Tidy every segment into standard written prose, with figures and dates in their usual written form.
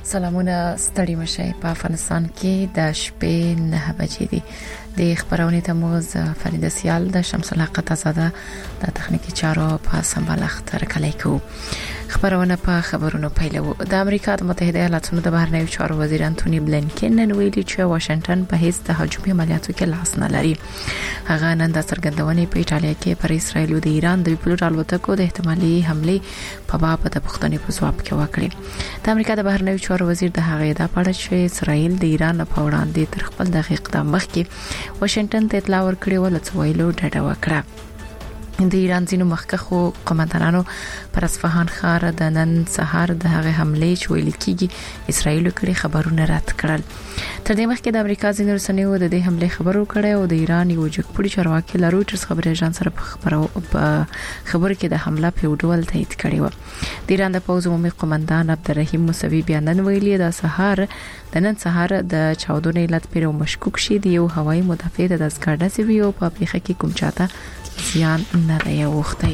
سلامونه ستړي مشه په افغانستان کې د شپې 9 بجې دي د خبرونه تموز فرید سیال د شمس الحق تزاده د تخنیکی چارو په سمبالښت ترکلای کو خبرونه په خبرونو پیلو د امریکا د متحده ایالاتونو د بهرنیو چارو وزیر انټونی بلینکن نن ویلي چې واشنگټن په هیڅ د هجومي عملیاتو کې لاس نه لري. هغه نن د څرګندونې په ایټالیا کې پر اسرایل او د ایران د پیلوټ الوتکو د احتمالي حمله په باب د پښتنې په ځواب کې وکړي. د امریکا د بهرنیو چارو وزیر د هغه د پاړه چې اسرایل د ایران په وړاندې تر خپل دقیق اقدام مخکې واشنگټن ته اطلاع ورکړې و لڅ ویلو ډډه وکړه. د ایران ځینو مخکخو قومندانانو پر اصفهان ښار د نن سهار د هغه حمله چې ویل کېږي اسرایل کړي خبرونه رد کړل. تر دې مخکې د امریکا ځینو رسنیو د دې حمله خبرو کړې او د ایران یو جګپوړي چارواکي له رويټرز خبري اژانس سره خبر کې د حمله په ډول تایید کړی و. د ایران د پوز عمومي قومندان عبدالرحیم موسوي بیان ویلي د نن سهار د چاودنې علت پر مشکوک شي د یو هوایي مدافع د دسګاډه سیویو په پیخه کې کوم چاته زیان نه دی وختي.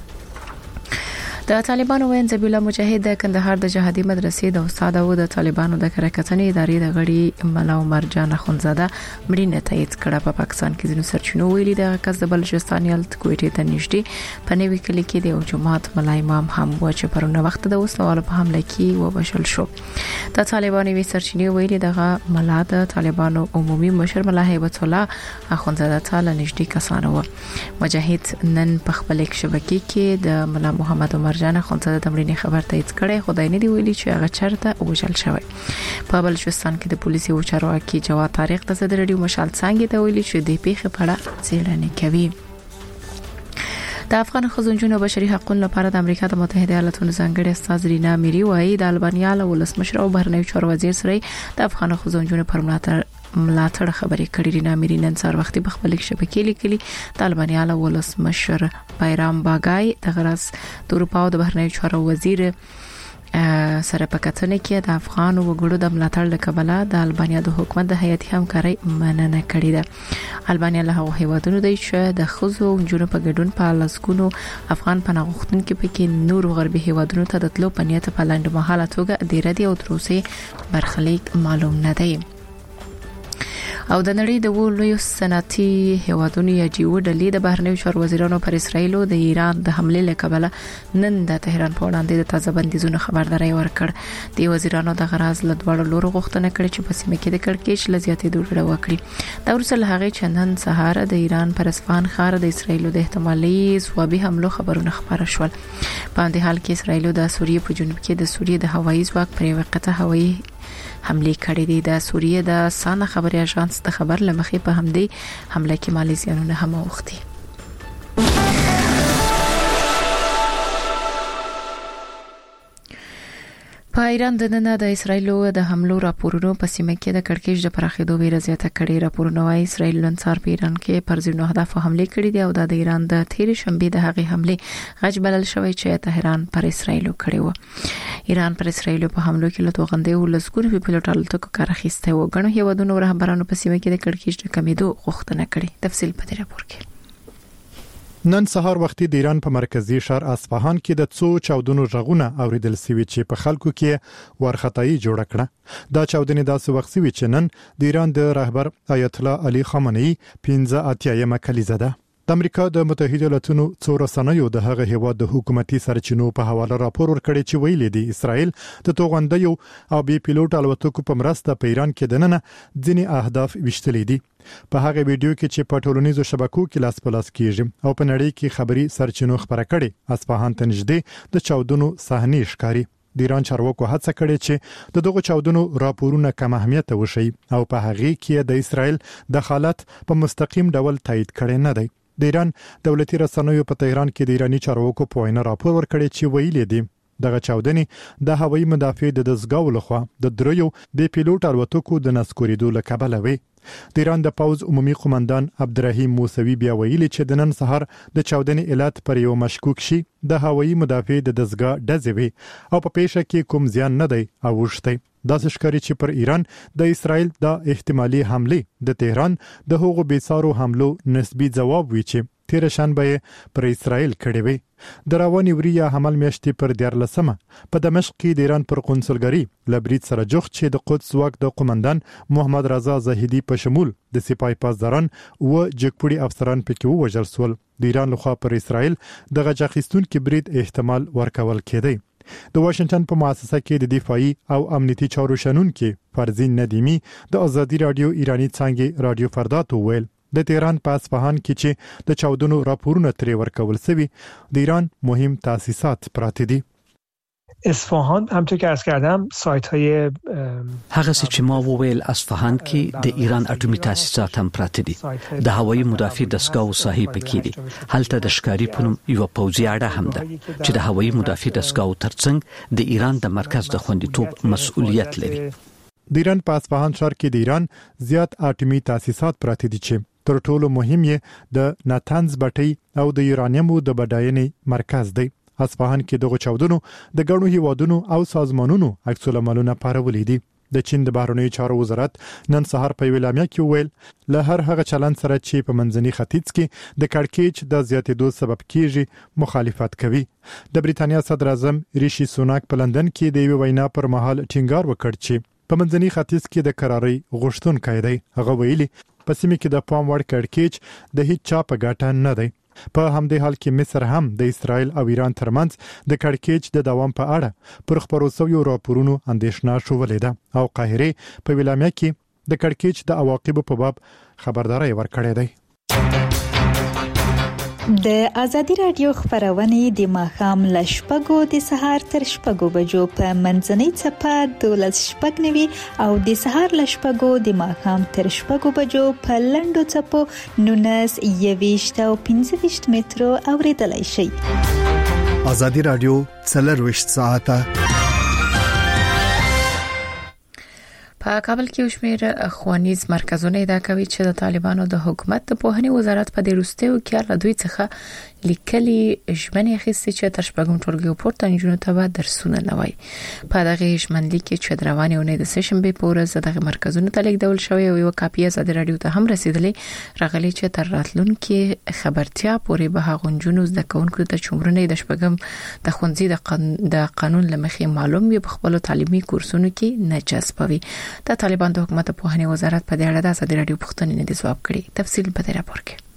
د طالبانو وین ذبیح الله مجاهد د کندهار د جهادي مدرسې د استاد او د طالبانو د کرکټنې ادارې د غړي ملا عمر جان اخونزاده مړینه تایید کړه. په پاکستان کې ځینو سرچینو ویلي د کس د بلوچستان یالت کوټې ته نږدې په نوي کلی کې د جماعت ملا امام هم و چې پرونه وخت د وسلوالو په حمله کې وبشل شو. د طالبانو وی سرچینې ویلي دغه ملا د طالبانو عمومي مشر ملا هیبت الله اخونزاده تعالی نږدې کسانه و. مجاهد نن په خپل شبکې کې د ملا محمد عمر جان اخونزاده د مړینې خبر تایید کړي. خدای نه دی ویلي چې هغه چرته وژل شوی. په بلوچستان کې د پولیسي او چارواکي جواد طارق د صدر رادیو مشال څنګه ته ویلي چې د پیښې په اړه څېړنه کوي. د افغان خزونجونو بشري حقوقو لپاره د امریکا د متحده ایالاتونو ځانګړي استاد رینا میری وايي د البانیا له ولسمشر او بهرنیو چارو وزیر سره د افغان خزونجونو پر ملاتړ خبرې کړې. رینا میری نن سهار وختي په خپل شبکې لیکلي د البانیا له ولسمشر بایرام باګای د غرض د اروپا او د بهرنیو چارو وزیر سره په کتنه کې د افغان وګړو د ملاتړ لکبله د البانیا د حکومت د هیئتي همکاري مننه کړې ده. البانیا له هغو هیوادونو دی چې د خزو جنوب په ګډون په لاسکونو افغان پناهغښتونکو پکې نور غربي هیوادونو ته د تلو په نیت په لاندې مهاله توګه د ردی او تروسي برخلیک معلوم نه دی. او د نړۍ د ولوي صنعتي هیوادونو یا جیو ډلې د بهرنیو چارو وزیرانو پر اسرایل او د ایران د حمله لکبله نن د تهران په وړاندې د تازه بندیزونو خبرداري ورکړ. د وزیرانو د غراز له دوړو لورو غوښتنه کړې چې په سیمه کې د کړکېچ لزیاتې دوړه وکړي. دا ورسره هغه چندن سهار د ایران پر اصفهان ښار د اسرایل د احتمالي ځوابي حملو خبرونه خبره شول. په دې حال کې اسرایل د سوریې په جنوب کې د سوریې د هوایي ځواک پر وقته هوایي حمله کړې دي. د سوریې د سانه خبري اژانس د خبر لمخې په همدې حمله کې مالي زیانونه هم اوختي. په ایران د نن د اسرایل د حملو راپورونو په سیمه کې د کړکېچ د پراخېدو ویره زیاته کړې. راپورونه وايي اسرایل نن سهار په ایران کې پر ځینو اهداف حمله کړې دي او د ایران د تیر شنبه د هغې حمله غږ بلل شوی چې تهران پر اسرایل کړی و. ایران پر اسرایل په حملو کې له توغندې او لسګور په پیلوټ الوتکو کار اخیسته و. غنو هیوادونو رهبرانو په سیمه کې د کړکېچ د کمیدو غوښتنه کړې. تفصیل په دې راپور کې. نن سهار وختي د ایران په مرکزی ښار اصفهان کې د څو چاودنو غږونه اوریدل شوي چې په خلکو کې ورختایي جوړ کړه. دا چاودنې داسې وخت شوي چې نن د ایران د رهبر آیت الله علي خامنه‌ای 15 کلیزه ده. د امریکا د متحده ایالاتونو څو رسنیو د هغه هیواد د حکومتي سرچینو په حواله راپور ورکړی چې ویلي دی اسرائیل د توغندیو او بي پیلوټ الوتکو په مرسته په ایران کې دننه ځینې اهداف وشتلې دي. په هغه ویډیو کې چې په ټولنیزو شبکو کې لاس په لاس کیږي او په نړۍ کې خبري سرچینو خبره کړي اصفهان ته نږدې د چاودنو صحنې ښکاري. د ایران چارواکو هڅه کړې چې د دغه چاودنو راپورونه کم اهمیت وشي او په هغه کې د اسرائیل دخالت په مستقیم ډول تایید کړي نه دی. د ایران دولتي رسنیو په تهران کې د ایرانی چارواکو په وینا راپور ورکړی چې ویلي دي دغه چاودنې د هوایي مدافع د دسګاو لخوا د دریو بي پیلوټ الوتکو د نسکوریدو لکبله وي. د ایران د پوز عمومي قومندان عبدالرحیم موسوي بیا ویلي چې د نن سهار د چاودنې علت پر یو مشکوک شي د هوایي مدافع د دسګا ډزوي او په پیښه کې کوم زیان نه دی اوښتی. دا ښکاري چې پر ایران د اسرائیل د احتمالي حمله د تهران د هغو بیسارو حملو نسبی جواب وی چې تیر شنبه پر اسرائیل کړی وی. د رواني وریا حمل میاشتې پر 14 په دمشق کې د ایران پر قونسلګری لبرید سره جوخت چې د قدس واک د قومندان محمد رضا زاهدی په شمول د سپای پاسداران او جګپړي افسران پکې وژل شول. د ایران لخوا پر اسرائیل د غچ اخیستونکو برید احتمال ورکول کېدی. د واشنگټن په مؤسسه کې د دفاعي او امنیتي چارو شنونکو فرزین ندیمی د ازادي رادیو ایرانی څنګه رادیو فردات ویل د تهران په اصفهان کې چې د چاودنو راپورونه ترې ورکول شوی د ایران مهم تاسیسات پراته دي. اصفهان همونطور که عرض کردم سایت های هغه چې ما وویل اصفهان کې د ایران اټومي تاسیسات هم پراته دي. د هوایي مدافع دستګاو صاحب پکې دي. هلته د ښکاری پونم یو پوځي اډه هم ده چې د هوایي مدافع دستګاو ترڅنګ د ایران د مرکز د خوندیتوب مسؤلیت لري. د ایران په اصفهان ښار کې د ایران زیات اټومي تاسیسات پراته دي چې تر ټولو مهم یې د ناتنز بټۍ او د یورانیمو د بډاینې مرکز دی. اصفهان کې دغه چاودنو د ګڼو هیوادونو او سازمانونو عکس العملونه پارولې دي. د چین د بهرنیو چارو وزارت نن سهار په ویلامیا کې ویل له هر هغه چلند سره چې په منځني ختیځ کې د کړکېچ د زیاتېدو سبب کیږي مخالفت کوي. د بریتانیا صدر اعظم ریشي سوناک په لندن کې د یو وینا پر مهال ټینګار وکړ چې په منځني ختیځ کې د قراري غوښتونکو دی. هغه ویلي په سیمه کې د پام وړ کړکېچ د هیڅ چا په ګټه نه دی. په همدې حال کې مصر هم د اسرائیل او ایران ترمنځ د کړکېچ د دوام په اړه پر خبرو شویو راپورونو اندېښنه شولې ده او قاهره په ویلامیا کې د کړکېچ د عواقبو په باب خبرداري ورکړې ده. د ازادي رادیو خبرونه د ماخام لشپګو د سهار تر شپګو بجو په منځنۍ چپه 12:09 او د سهار لشپګو د ماخام تر شپګو بجو په لندو چپو 19 او 15 مترو اوریدلای شي. ازادي رادیو 24 ساعته په کابل کې شمېر خوانیز مرکزونه ادعا کوي چې د طالبانو د حکومت د پوهنې وزارت په دې وروستیو کې له دوی څخه لیکلي ژمنې اخیستي چې تر شپږم ټولګي پورته نجونو ته به درسونه نه وای. په دغه ژمنلیک کې چې روانې ونې د سشنبه په ورځ دغه مرکزونو ته لیکدول شوی او یو کاپي ازادي رادیو ته هم رسیدلې راغلي چې تر راتلونکي خبرتیا پورې به هغه نجونو زده کوونکو ته چمرونه د شپږم د ښوونځي د قانون لمخې معلوم وي په خپل تعلیمي کورسونو کې نه جذبوي. د طالبان د حکومت په پوهنې وزارت په دې اړه د ازادي رادیو پوښتنې نه جواب کړي. تفصیل په دې راپور کې.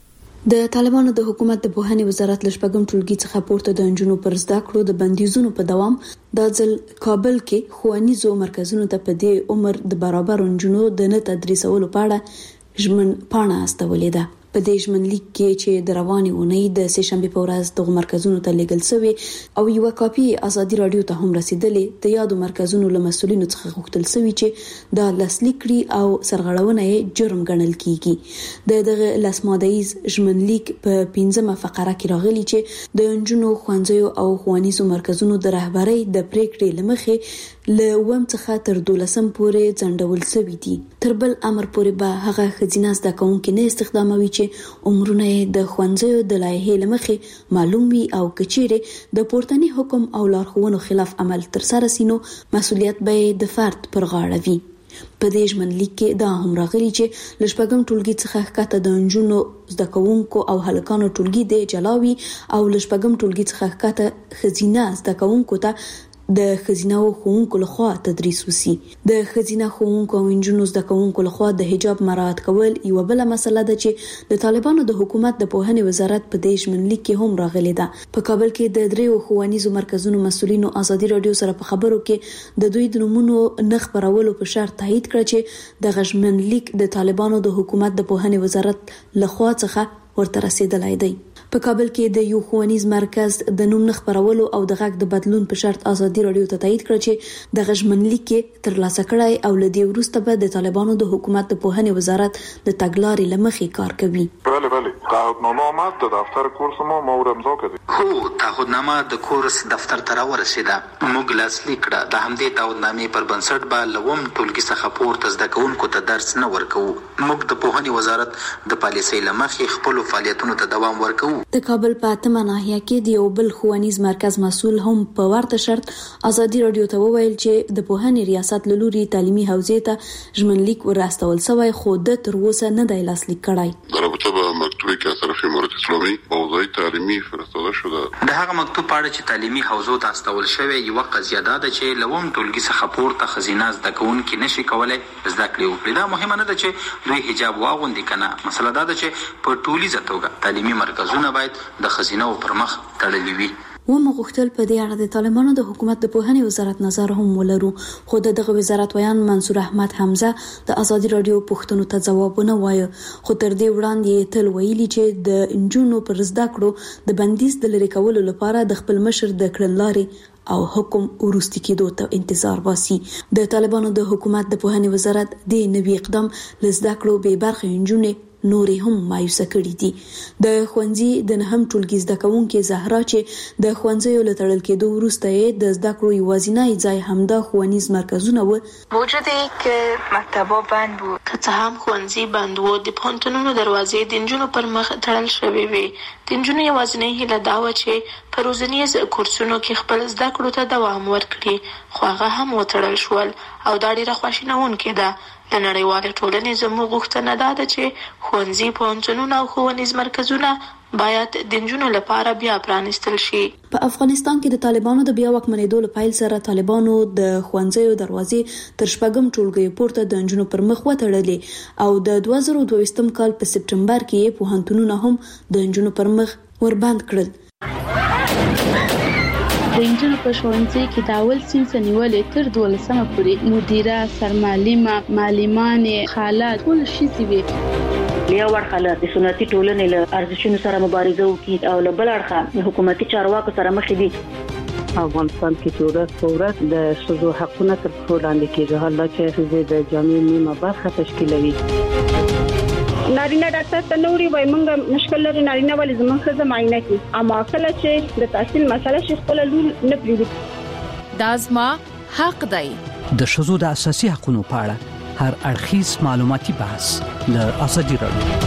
د طالبانو د حکومت د پوهنې وزارت لشپږم ټولګي څخه پورته د انجونو پر زده کړو د بندیزونو په دوام د ځل کابل کې خوانیزو مرکزونو ته په دې عمر د برابر انجونو د نه تدریسولو په اړه ژمن پاڼه استولې ده. په دې ژمنلیک کې چې د روانې اونۍ د سهشنبه په ورځ د مرکزونو ته لیږل شوی او یو کاپي ازادي رادیو ته هم رسیدلې د یادو مرکزونو له مسؤلینو څخه غوښتل شوی چې د لاسلیکري او سرغړونه جرم ګڼل کیږي. دغه لاسمادهیز ژمنلیک په 15مه فقره کې راغلی چې د انجونو خوانځو او خوانیزو مرکزونو د رهبرۍ د پریکړې لمخې له وم څخه تر 12 پورې ځنډول شوی دي. تر بل امر پورې به هغه خزینه زده کوونکې نه استخداموي چې عمرونه د خوانځو د لایحې لمخې معلوم وي او کچېره د پورتني حکم او لارښوونو خلاف عمل تر سره سينو مسؤلیت به د فرد پر غاړه وي. په دې ژمنلیک کې دا هم راغلي چې لشپږم ټولګي څخه ښکته د انجونو زده کوونکو او هلکانو ټولګي د جلاوي او لشپږم ټولګي څخه ښکته خزینه زده کوونکو ته د خزینه او ښوونکو لخوا تدریس وسی. د خزینه ښوونکو او انجونو زده کوونکو لخوا د حجاب مراعات کول یو بل مسله ده چې د طالبانو د حکومت د پوهنې وزارت په دې ژمنلیک کې هم راغلي ده. په کابل کې د دریو ښوونیزو مرکزونو مسؤلینو ازادي رادیو سره په خبرو کې د دوی د نومونو نه خبرولو په شرط تایید کړ چې د ژمنلیک د طالبانو د حکومت د پوهنې وزارت لخوا څخه ورته رسیدلای دی. په کابل کې د یو ښوونیز مرکز د نوم نه خبرولو او د غږ د بدلون په شرط ازادي رادیو ته تایید کړ چې د ژمنلیک کې ترلاسه کړای او لدی وروسته به د طالبانو د حکومت د پوهنې وزارت د تګلارې لمخې کار کوي. بله تعهدنامه آمد د دفتر کورس ما امضا کړه. هو تعهدنامه د کورس دفتر ته ورسیده. موږ لاسلیک کړه. د همدې تعهدنامې پر بنسټ به لوم ټولګي څخه پورته زده کوونکو ته درس نه ورکوو. موږ د پوهنې وزارت د پالیسۍ لمخې خپل فعالیتونو ته دوام ورکوو. د کابل په اتمه ناحیه کې د یو بل ښوونیز مرکز مسؤل هم په ورته شرط ازادي رادیو ته وویل چې د پوهنې ریاست له لوري تعلیمي حوزې ته ژمنلیک ورستول شوی خو د تر اوسه نه دی لاسلیک کړی. در رابطه با مکتوب مکتوبی که اثر شوی امارت اسلامی حوزه تعلیمی فرستاده شده. د هغه مکتوب په اړه چې تعلیمي حوزو ته استول شوی یو قضیه ده چې لوم ټولګي څخه پورته خزینه زده کوونکي نشي کولای زده کړي وکړي. دا مهمه نه ده چې دوی حجاب واغوندي کنه، مسله دا ده چې په ټولیزه توګه تعلیمي مرکزونه باید د خزینه پر مخ تړلي وي. ومغختل په دې اړه د طالبانو د حکومت د پوهنې وزارت نظر هم ولرو، خو دغه وزارت ویان منصور احمد حمزه د ازادي رادیو پوښتنو ته ځوابونه وایي، خو تر دې وړاندې تل ویلي چې د انجونو پر زده کړو د بندیز د لری کولو لپاره د خپل مشر د کړنلارې او حکم ورستی کېدو ته انتظار باسي. د طالبانو د حکومت د پوهنې وزارت د نوي اقدام لزده کړو به برخه انجونې نورې هم مایوسه کړې دي. د ښوونځي د نهم ټولګي زده کوونکې زهرا چې د ښوونځیو له تړل کېدو وروسته یې د زده کړو یوازینی ځای همدا ښوونیز مرکزونه و. موجوده که مکتبا بند بود، که څه هم ښوونځي بند و، د پوهنتونونو دروازې د نجونو پر مخ تړل شوې وې. د نجونو یوازینی هیله دا وه چې په روزنیز کورسونو کې خپل زده کړو ته دوام ورکړي، خو هغه هم وتړل شول او دا ډیره خواشینونکې ده. د نړیوالې ټولنې زموږ غوښتنه دا ده چې ښوونځي، پوهنتونونه او ښوونیز مرکزونه باید د نجونو لپاره بیا پرانیستل شي. په افغانستان کې د طالبانو د بیا واکمنېدو له پیل سره طالبانو د ښوونځیو دروازې تر شپږم ټولګي پورته د نجونو پر مخ وتړلې او د 2022 کال په سپټمبر کې پوهنتونونه هم د نجونو پر مخ وربند کړل. د انجونو په ښوونځي کې د اول صنف نیولې تر 12مه پورې مدیره، سرمعلمه، معلمانې، خالات ټول شي وي. یو ورخله د سنتي ټولنې له ارزښتونو سره مبارزه وکړي او له بل اړخه حکومتي چارواکو سره مخ دي. افغانستان کې چې ورځ په ورځ د ښځو حقونه تر پښو لاندې کېږي، حال دا چې ښځې د جامعې نیمه برخه تشکیلوي. نارینه ډاکټر ته نوري وای مونږ مشکل لري، نارینه ولې زموږ ښځه معاینه کوي، اما کله چې د تحصیل مسله شي خپل لور نه پریږدي. دا زما حق دی. د ښځو د اساسي حقوقو په اړه هر اړخیز معلوماتي بحث له ازادي رادیو.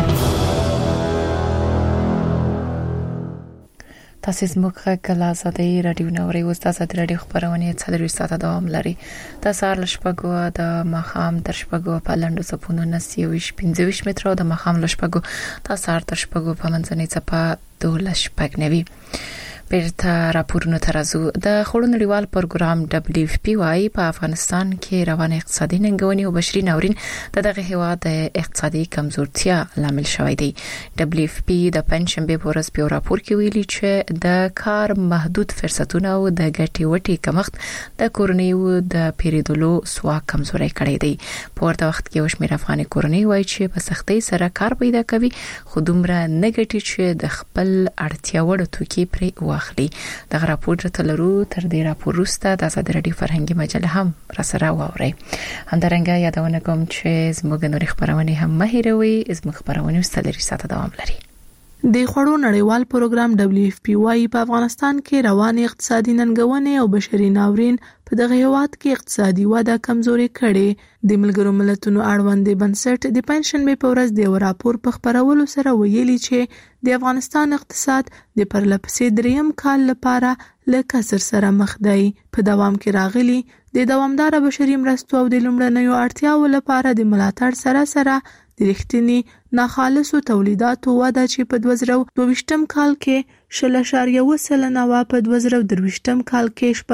تاسو زموږ کله ازادي رادیو نوري وستا ازادي رادیو خبرونه څلور ساعته دوام لري. د سهار لشپګو د مخام تر شپګو په لندو سپونو نسیوش 15 متر او د مخام لشپګو د سهار تر شپګو په منځنۍ چپه 2 شپګنوي. بیرته راپورونه ترازو د خړو نړیوال پروګرام WFP وايي په افغانستان کې روان اقتصادي ننګونې او بشري ناورین دغه هیواد د اقتصادي کمزورتیا لامل شوی دی. WFP د پنځشنبه په ورځ په راپور کې ویلي چې د کار محدود فرصتونه او د ګټې وټې کمښت د کورنیو د پیریدلو سواک کمزوري کړی دی. په ورته وخت کې وشمیر افغاني کورنۍ وايي چې په سختۍ سره کار پیدا کوي خو دومره نه ګټي چې د خپل اړتیا وړ توکي پرې واخلي. دغه راپور ته لرو تر دې راپور وروسته د ازادي رادیو فرهنګي مجله هم را سره واوري. همدارنګه یادونه کوم چې زموږ نوري خبرونه هم مهیروي، زموږ خبرونه ستلري ساته دوام لري. د خړو نړیوال پروګرام WFP وايي په افغانستان کې روان اقتصادي ننګونې او بشري ناورین په دغه هیواد کې اقتصادي وده کمزوري کړي. د ملګرو ملتونو اړوند بنسټ د پنځشنبه په ورځ د راپور په خبرولو سره ویلي چې د افغانستان اقتصاد د پرلپسې دریم کال لپاره له کسر سره مخ دی. په دوام کې راغلي د دوامدار بشري مرستو او د لومړنیو اړتیاو لپاره د ملاتړ سره سره د رښتینی ناخالصو تولیداتو وده چې په 2022 کال کې 0.1% و په 2023 کال کې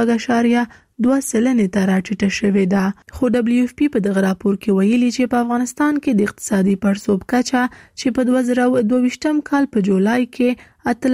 4.2% ته راټیټه شوې ده. خو WFP په دغه راپور کې ویلي چې په افغانستان کې د اقتصادي پړسوب کچه چې په 2022 کال په جولای کې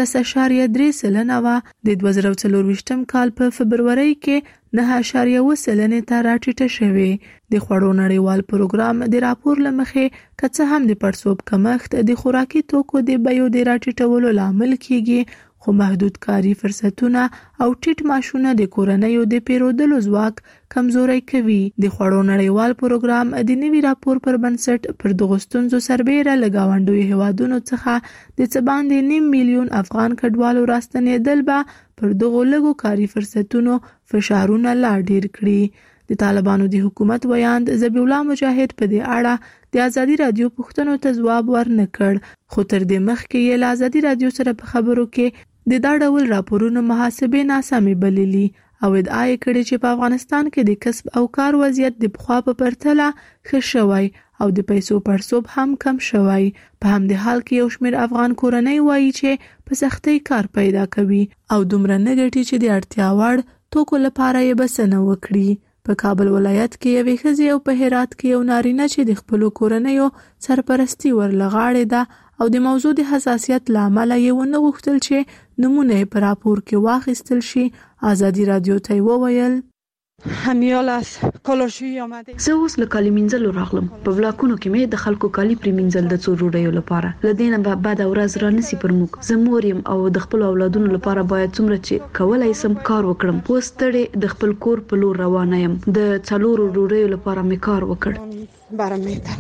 13.3% و، د 2024 کال په فبرवरी کې 9.1% ته راټیټه شوې. د خړو نړیوال پروګرام د راپور لمخې کڅه هم د پړسوب کمښت د خوراکي توکو د بیو د راټیټولو لامل کیږي، خو محدود کاری فرصتونه او ټیټ معاشونه د کورنیو د پیرودلو ځواک کمزوري کوي. د خړو نړیوال پروګرام د نوي راپور پر بنسټ پر دغه ستونزو سربېره لګاونډوي هوادونو څخه د څه باندې 9 میلیون افغان کډوالو راستنېدل به پر دغه لګو کاری فرصتونو فشارونه لا ډیر کړي. د طالبانو د حکومت ویاند ذبیح الله مجاهد په دې اړه د ازادي رادیو پوښتنو ته ځواب ورنکړ، خو تر دې مخکې یې له ازادي رادیو سره په خبرو کې د دا ډول راپورونو محاسبه ناسمې بللي او ادعا کړې چې په افغانستان کې د کسب او کار وضعیت د پخوا په پرتله ښه شوی او د پیسو پړسوب هم کم شوی. په همدې حال کې یو شمېر افغان کورنۍ وایي چې په سختۍ کار پیدا کوي او دومره نه ګټي چې د اړتیا وړ توکو لپاره یې بسنه وکړي. په کابل ولایت کې یوې ښځې او په هرات کې یو نارینه چې د خپلو کورنیو سرپرستی ورلغاړې ده او د موضوع د حساسیت لامل یې ونه غوښتل چې نمونه یې په راپور کې واخیستل شي. آزادي رادیو ته وویل همیال است کالاشوی آمده. زه اوس له کالي مینځلو راغلم. په بلاکونو کې مې د خلکو کالي پرې مینځل د څو ډوډیو لپاره. لدینه به بعد ورځ را نسی پر موږ. زه مور یم او د خپل اولادونو لپاره باید څومره چې کولای سم کار وکړم. اوس ستړي د خپل کور په لور روانه یم. د څلورو ډوډیو لپاره مې کار وکړ. برمیده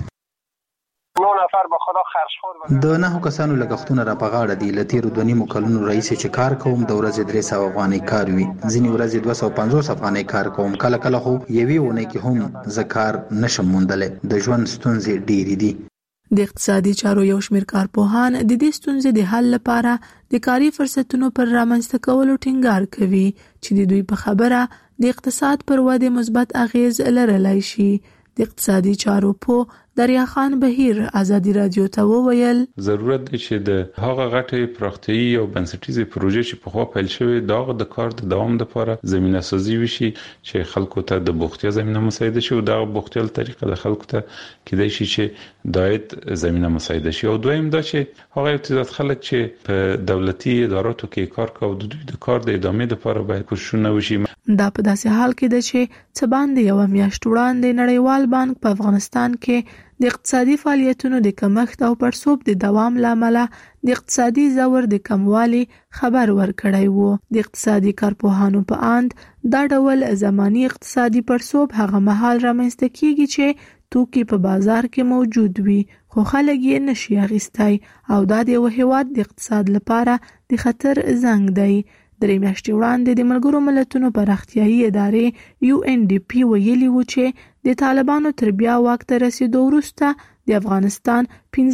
9 نفر به خدا خرجخور د 9 کسانو لګښتونه را پغاړه دي. لتیر 2.5 کلونو رئیس چې کار کوم د ورځې 300 افغانۍ کار وی. ځینې ورځې 250 افغانۍ کار کوم. کله کله خو یوې ونه کې هم زکار نشم موندلې. د ژوند ستونزې ډېرې دي. د اقتصادي چارو یو شمېر کارپوهان د دې ستونزې د حل لپاره د کاري فرصتونو پر رامنځته کولو ټینګار کوي چې د دوی په خبره د اقتصاد پر وده مثبت اغیز لرلی شي. د اقتصادي چارو په دریا خان بهیر آزادي رادیو ته وویل ضرورت دی چې د هغه غټې پراختیايي او بنسټیزې پروژې چې په خوا پیل شوې دغه د کار د دوام لپاره زمينه سازي وشي چې خلکو ته د بوختیا زمينه مساعده شي او دغه بوختیا طریقه د خلکو ته کېدای شي چې دایت زمينه مساعده شي. او دویم دا چې هغه ابتدایي خلک چې په دولتي اداراتو کې کار کوي د دوی د کار د ادامې لپاره باید کوششونه وشي. دا په داسې حال کې ده چې څه باندې یو میاشت وړاندې نړیوال بانک په افغانستان کې د اقتصادي فعالیتونو د کمښت او پړسوب د دوام لامل د اقتصادي زور د کموالي خبر ورکړی وو. د اقتصادي کارپوهانو په اند دا ډول زماني اقتصادي پړسوب هغه مهال رامنځته کیږي چې توکي په بازار کې موجود وي خو خلک یې نشي اخیستی او دا د یو هیواد د اقتصاد لپاره د خطر زنګ دی. درې میاشتې وړاندې د ملګرو ملتونو پراختیايي ادارې UNDP ویلي و چې د طالبانو تر بیا واک ته رسیدو وروسته د افغانستان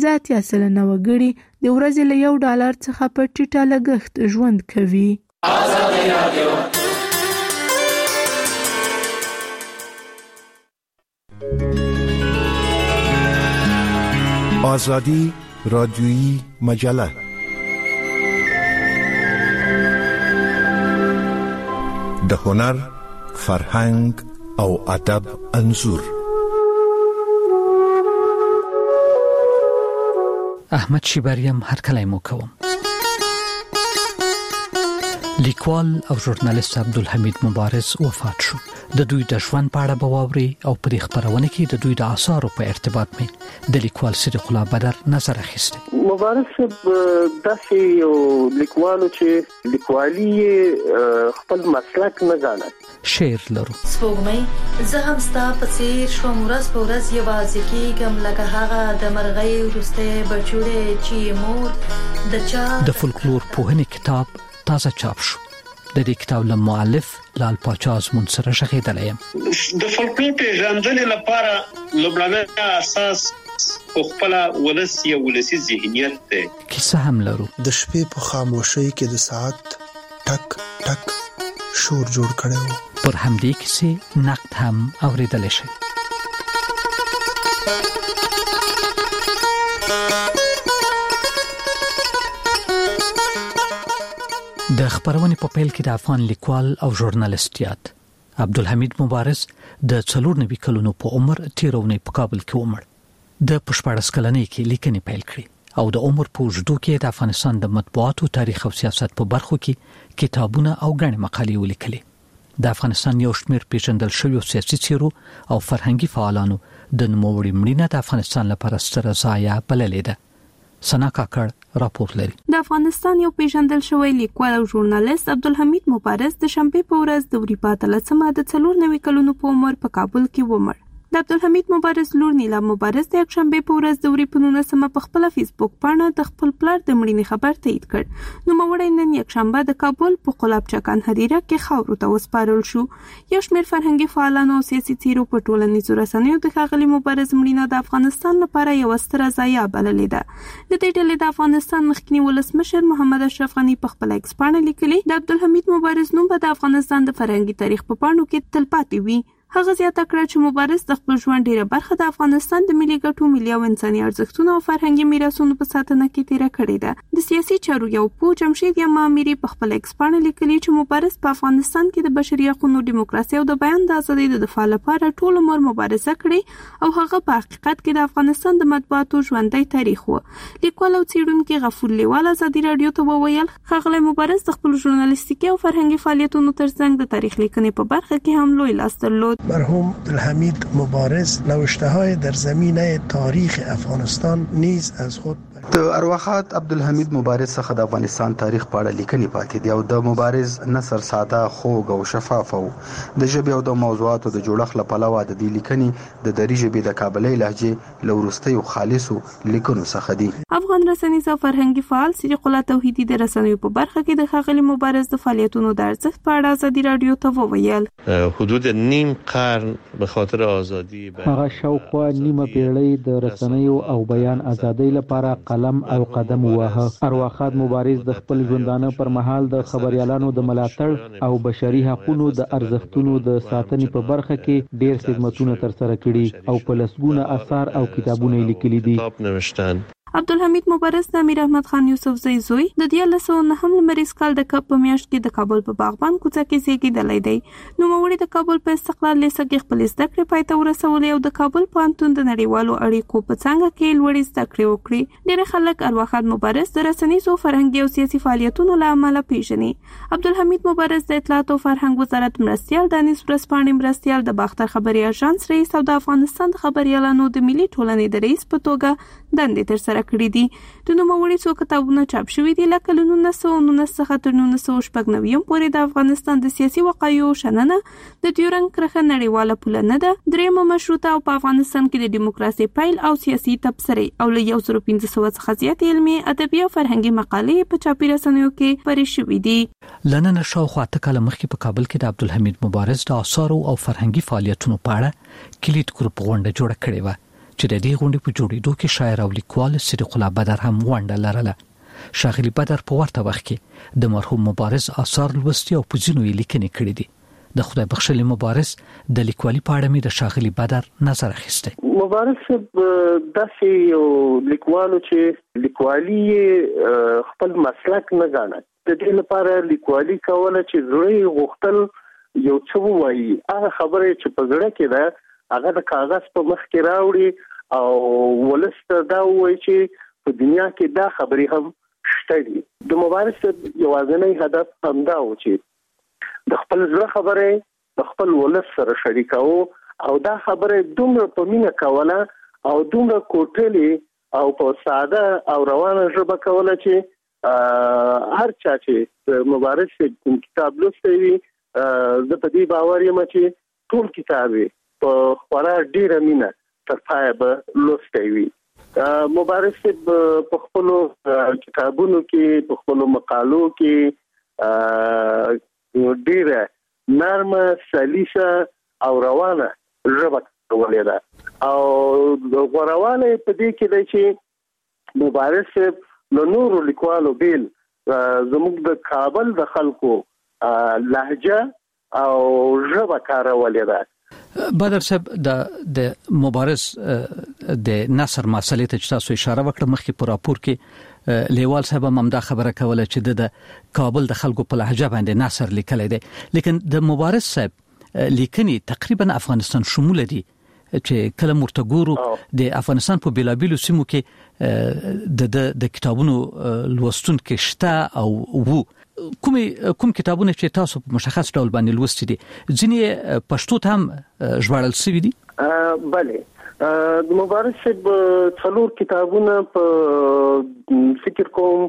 15% وګړي د ورځې له $1 څخه په ټیټه لګښت ژوند کوي. آزادي رادیو آزادی رادیویی مجله د هنر، فرهنګ او ادب انځور. احمد شیبریم هرکلی مو کوم. لیکوال او ژورنالیست عبدالحمید مبارز وفات شو. د دوی د ژوند په اړه بواوري او په دې خبرونه کې د دوی د آثارو په ارتباط مې د لیکوال صدیق الله بدر نظر اخیسته. مبارز داسې یو لیکوال چې لیکوالي خپل مسلک نه ځانه. شعر لرو. سپوږمۍ زه هم ستا په څیر شوم ورځ په ورځ یوازې کېږم لکه هغه د مرغۍ وروستی بچوړی چې مور د چا د فولکلور پوهنې کتاب تازه چاپ شو. د دې کتاب له مؤلف لال پاچا زمون سره شغېدلی یم. د فولکلور پیژندنې لپاره لومړنی اساس خپل ولس یا ولسی ذهنیت دی. کیسه هم لرو. د شپې په خاموشۍ کې د ساعت ټک ټک شور جوړ کړي وو. پر همدې کیسې نقد هم اوریدل شي. د خبرونې په پیل کې د افغان لیکوال او ژورنالیست یاد عبدالحمید مبارز د 94 کلونو په عمر تیرونه په کابل کې عمر د 14 کلنۍ کې لیکنې پیل کړې او د عمر په وجودو کې د افغانستان د مطبوعاتو تاریخ او سیاست په برخو کې کتابونه او غني مقالې ولیکلې. د افغانستان یو شمېر پیژندل شوی سیاسي څیرو او فرهنګي فعالانو د نوموړي مړینه د افغانستان لپاره ستره ضایعه بللې ده. سنا کاکړ راپور لري. د افغانستان یو پیژندل شوی لیکوال او ژورنالیست عبدالحمید مبارز د شنبه په ورځ د اروپا تلسمه د 94 کلونو په عمر په کابل کې ومړ. د عبدالحمید مبارز لور نیلا مبارز د یکشنبه په ورځ د اروپا 19 په خپل فیسبوک باندې د خپل پلار د مړینې خبر تایید کړ. نو مړی نن یکشنبه د کابل په قلاب چکان هدیره کې خاورو ته وسپارل شو. یو شمېر فرهنګي فعالانو او سیاسي څیرو په ټولنیزو رسنیو د ښاغلي مبارز مړینه د افغانستان لپاره یو ستره ضایعه بللې ده. د دې ډلې د افغانستان مخکنی ولسمشر محمد اشرف غنی په خپل ایکس باندې لیکلي د عبدالحمید مبارز نوم په د افغانستان د فرهنګي تاریخ په پاڼو کې تلپاتې وي هغه زیاته کړه چې مبارز د خپل ژوند ډیره برخه د افغانستان د ملي ګټو، ملي او انساني ارزښتونو او فرهنګي میراثونو په ساتنه کې تیر کړې ده. د سیاسي چارو یو پوه جمشید یمامری په خپل ایکس باندې لیکلي چې مبارز په افغانستان کې د بشري حقوقو، دیموکراسي او د بیان د ازادۍ د دفاع لپاره ټول عمر مبارزه کړې او هغه په حقیقت کې د افغانستان د مطبوعاتو ژوندۍ تاریخ و. لیکوال او څېړونکي غفور لیوال ازادي رادیو ته وویل ښاغلی مبارز د خپل ژورنالیستیکي او فرهنګي فعالیتونو ترڅنګ د تاریخ لیکنې په برخه کې هم لوی لاس درلود. مرحوم عبدالحمید مبارز نوشته‌های در زمینه تاریخ افغانستان نیز از خود د ارواښاد عبدالحمید مبارز څخه د افغانستان تاریخ په اړه لیکنې پاتې دي او د مبارز نثر ساده، خوږ او شفاف او د ژبې او د موضوعاتو د جوړښت له پلوه د دې لیکنې د دري ژبې د کابلۍ لهجې له وروستیو خالصو لیکنو څخه دي. افغان رسنیز او فرهنګي فعال صدیق الله توحیدي د رسنیو په برخه کې د ښاغلي مبارز د فعالیتونو د ارزښت په اړه ازادي رادیو ته وویل. حدود نیم قرن به خاطر آزادی هغه شاوخوا نیمه پیړۍ د رسنیو او بیان ازادۍ لپاره قلم او قدم وواهه. ارواښاد مبارز د خپل ژوندانه پر مهال د خبريالانو د ملاتړ او بشري حقوقو د ارزښتونو د ساتنې په برخه کې ډېر خدمتونه ترسره کړي او په لسګونه آثار او کتابونه لیکلي دي. عبدالحمید مبارز د امیر احمد خان یوسفزۍ زوی د 1909 لمریز کال د کب په میاشت کې د کابل په باغبان کوڅه کې زیږیدلی دی. نوموړي د کابل په استقلال لیسه کې خپل زده کړې پای ته ورسولې او د کابل پوهنتون د نړیوالو اړیکو په څانګه کې لوړې زده کړې وکړې. ډېر خلک ارواښاد مبارز د رسنیزو، فرهنګي او سیاسي فعالیتونو له امله پیژني. عبدالحمید مبارز د اطلاعات او فرهنګ وزارت مرستیال، د انیس ورځپاڼې مرستیال، د باختر خبري اژانس رئیس او د افغانستان د خبريالانو د ملي ټولنې د رئیس په توګه دندې ترسره کړې دي. د نوموړي څو کتابونه چاپ شوي دي، لکه له 1919 څخه تر 1996 پورې د افغانستان د سیاسي وقایعو شننه، د ډیورنډ کرښه نړیواله پوله نه ده، درېیمه مشروطه او په افغانستان کې د دیموکراسي پیل او سیاسي تبصرې او له 1500 څخه زیات علمي، ادبي او فرهنګي مقالې په چاپي رسنیو کې خپرې شوي دي. لنن شاوخوا اته کاله مخکې په کابل کې د عبدالحمید مبارز د آثارو او فرهنګي فعالیتونو په اړه کلیت ګروپ غونډه جوړه کړې و چې د دې غونډې په جوړېدو کې شاعر او لیکوال صدیق الله بدر هم ونډه لرله. ښاغلي بدر په ورته وخت کې د مرحوم مبارز آثار لوستي او په ځینو یې لیکنې کړې دي. د خدای بخښلي مبارز د لیکوالي په اړه مې د ښاغلي بدر نظر اخیستی. مبارز داسې یو لیکوالو چې لیکوالي خپل مسلک نه ګڼي. د دې لپاره لیکوالي کوله چې زړه غوښتل یو څه وایي، هغه خبره چې په زړه کې ده هغه د کاغذ په مخ کې راوړي او ولسته دا وایي چې په دنیا کې دا خبرې هم شته دي. د مبارز یوازینی هدف همدا و چې د خپل زړه خبره د خپل ولس سره شریکاو او دا خبره دومره په مینه کوله او دومره کوټلې او په ساده او روانه ژبه کوله چې هر چا چې مبارز کتاب لوستی وي زه په دې باور یم چې ټول کتاب په خورا ډیره مینه تر پایه به لوستی وي. مبارز په خپلو کتابونو کې، په خپلو مقالو کې ډیره نرمه، سلیسه او روانه ژبه کولې ده او غوړوالی په دې کې دی چې مبارز له نورو لیکوالو بیل زموږ د کابل د خلکو لهجه او ژبه کارولې ده. بدر صاحب د مبارز د نثر مسلې ته چې تاسو اشاره وکړه مخکې په راپور کې لیوال صاحب هم دا خبره کوله چې د کابل د خلکو په لهجه باندې نثر لیکلی دی، لیکن د مبارز صاحب لیکنې تقریبا افغانستان شموله دي چې کله مرته ګورو د افغانستان په بیلابیلو سیمو کې د کتابونو لوستونکي شته او وو. کوم کتابونه چې تاسو په مشخص ډول باندې لوستي دي ځینې پښتو ته هم ژباړل شوي دي؟ بله، د مبارز صاحب 4 کتابونه په فکر کوم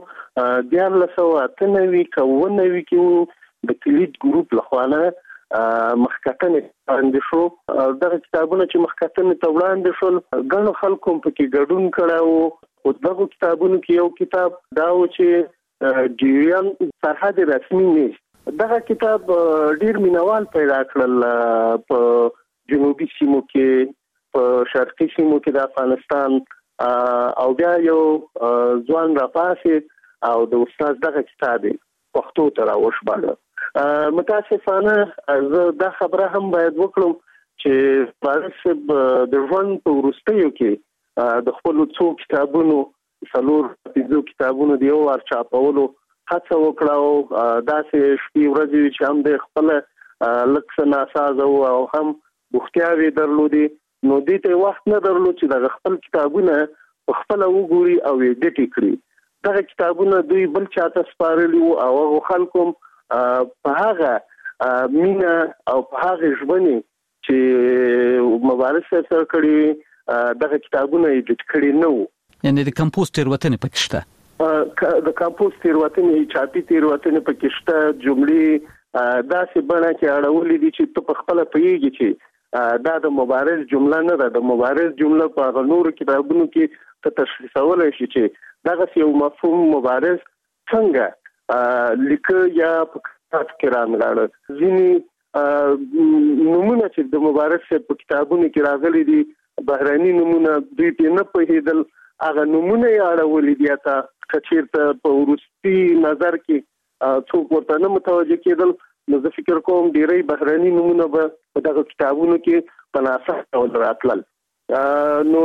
1998 کې د کلیت ګروپ لخوا مخکتنې وړاندې شو. دغه کتابونه چې مخکتنې ته وړاندې شول ګڼو خلکو پکې ګډون کړی او دغه کتابونو کې یو کتاب دا و چې ډیورن سرحد رسمي نه. دغه کتاب ډیر مینوال پیدا کړل په جنوبي سیمو کې، په شرقي سیمو کې د افغانستان او بیا یو ځوان راپاسې او د استاد دغه کتاب پښتو ته راوښباله. متاسفانه زه دا خبره هم باید وکړم چې فارس د ژوند په وروستیو کې د خپل څو کتابونو څلور پنځه کتابونو دی او چاپولو هڅه وکړه او داسې شپې ورځې چې هم د خپل لکسنا ساز او هم بوختیاوي درلودي نو دې ته وخت نه درلود چې د خپل کتابونه په خپل وګوري او ایډیټ کړي دا کتابونه دوی بل چاته سپارلي او هغه خلکو په هغه مینا او په هغه ژوندۍ چې مبارز سره کړي دا کتابونه ایډیټ کړي نو یعنی د کمپوز تیروتنې پکې شته د کمپوز تیروتنې چاپی تیروتنې پکې شته جملې داسې بڼه کې اړولې دي چې په خپل پیږي چې دا د مبارز جمله نه ده د مبارز جمله په نورو کتابونو کې ته تشخیصول شي چې دا یو مفهوم مبارز څنګه لیکه یا په کتاب کې راغلی ځینې نمونه چې د مبارز په کتابونو کې راغلي دي بهراني نمونه دوی په نه پهیدل هغه نمونه یې اړولې دي تا کچیرته په ورستي نظر کې څوک ورته نه متوجه کېدل نو زه فکر کوم ډیری بهراني نمونه به په دغه کتابونو کې په ناسم ډول راتلل نو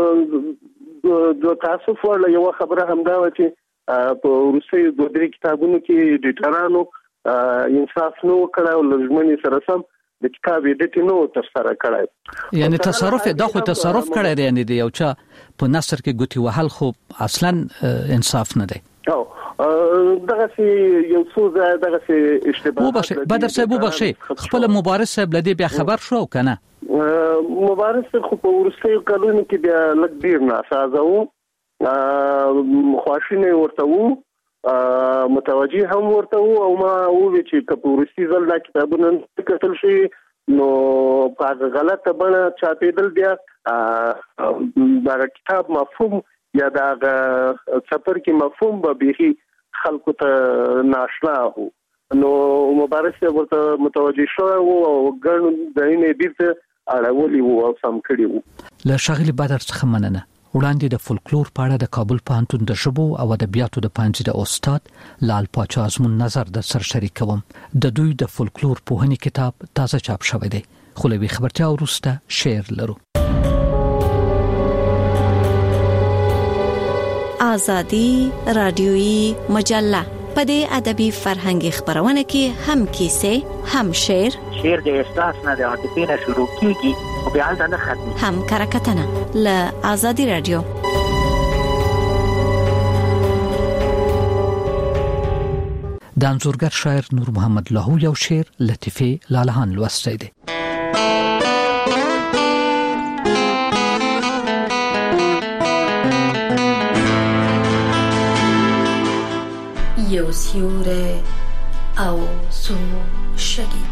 د تاسف ول یو خبره همدا و چې په روسي د دې کتابونو کې ډیټرانو انصاف نو کړه او لږمنې سره سم د کتاب ایډیټ نو تفسیر کړه یعنی تصرف دا خو تصرف کړی دی یعنی دی یو چا په نثر کې ګوتی وهل خو اصلا انصاف نه دی دغه یو څو دغه اشتباه بدر صاحب وبخشي خپل مبارز صاحب لدی بیا خبر شو کنه مبارز خو په ورستي کلونو کې بیا لږ ډیر ناسازه وو خواشینه ورته وو متوجي هم ورته وو او ما وې چې په ورستي ځل دا کتابونه کتل شي نو په غلطه بڼه چاپېدل بیا دا کتاب مفهوم یا دا سفر کې مفهوم به بيخي خلکو ته ناشنا وو نو مبارز ورته متوجي شو او ګڼ دینه بیرته اړولي وو او سم کړی وو له شغله بدر څخه مننه وړاندې د فولکلور په اړه د کابل پوهنتون د ژبو او ادبیاتو د پنځه د استاد لال پاچا ازمون نظر د سر شریکوم د دوی د فولکلور پوهنې کتاب تازه چاپ شوی دی خو له خبرتیا وروسته شعر لرو آزادی رادیویی مجله په دې ادبي فرهنګي خبرونه کې هم کیسه هم شعر د احساس نه د عاطفې نه شروع کیږي او بیا نه ختمي هم کرکټنه ل آزادی رادیو د انځورګر شاعر نور محمد لاهو یو شعر لطیفه لالهان لوستی دی یو سیوره او سو شګي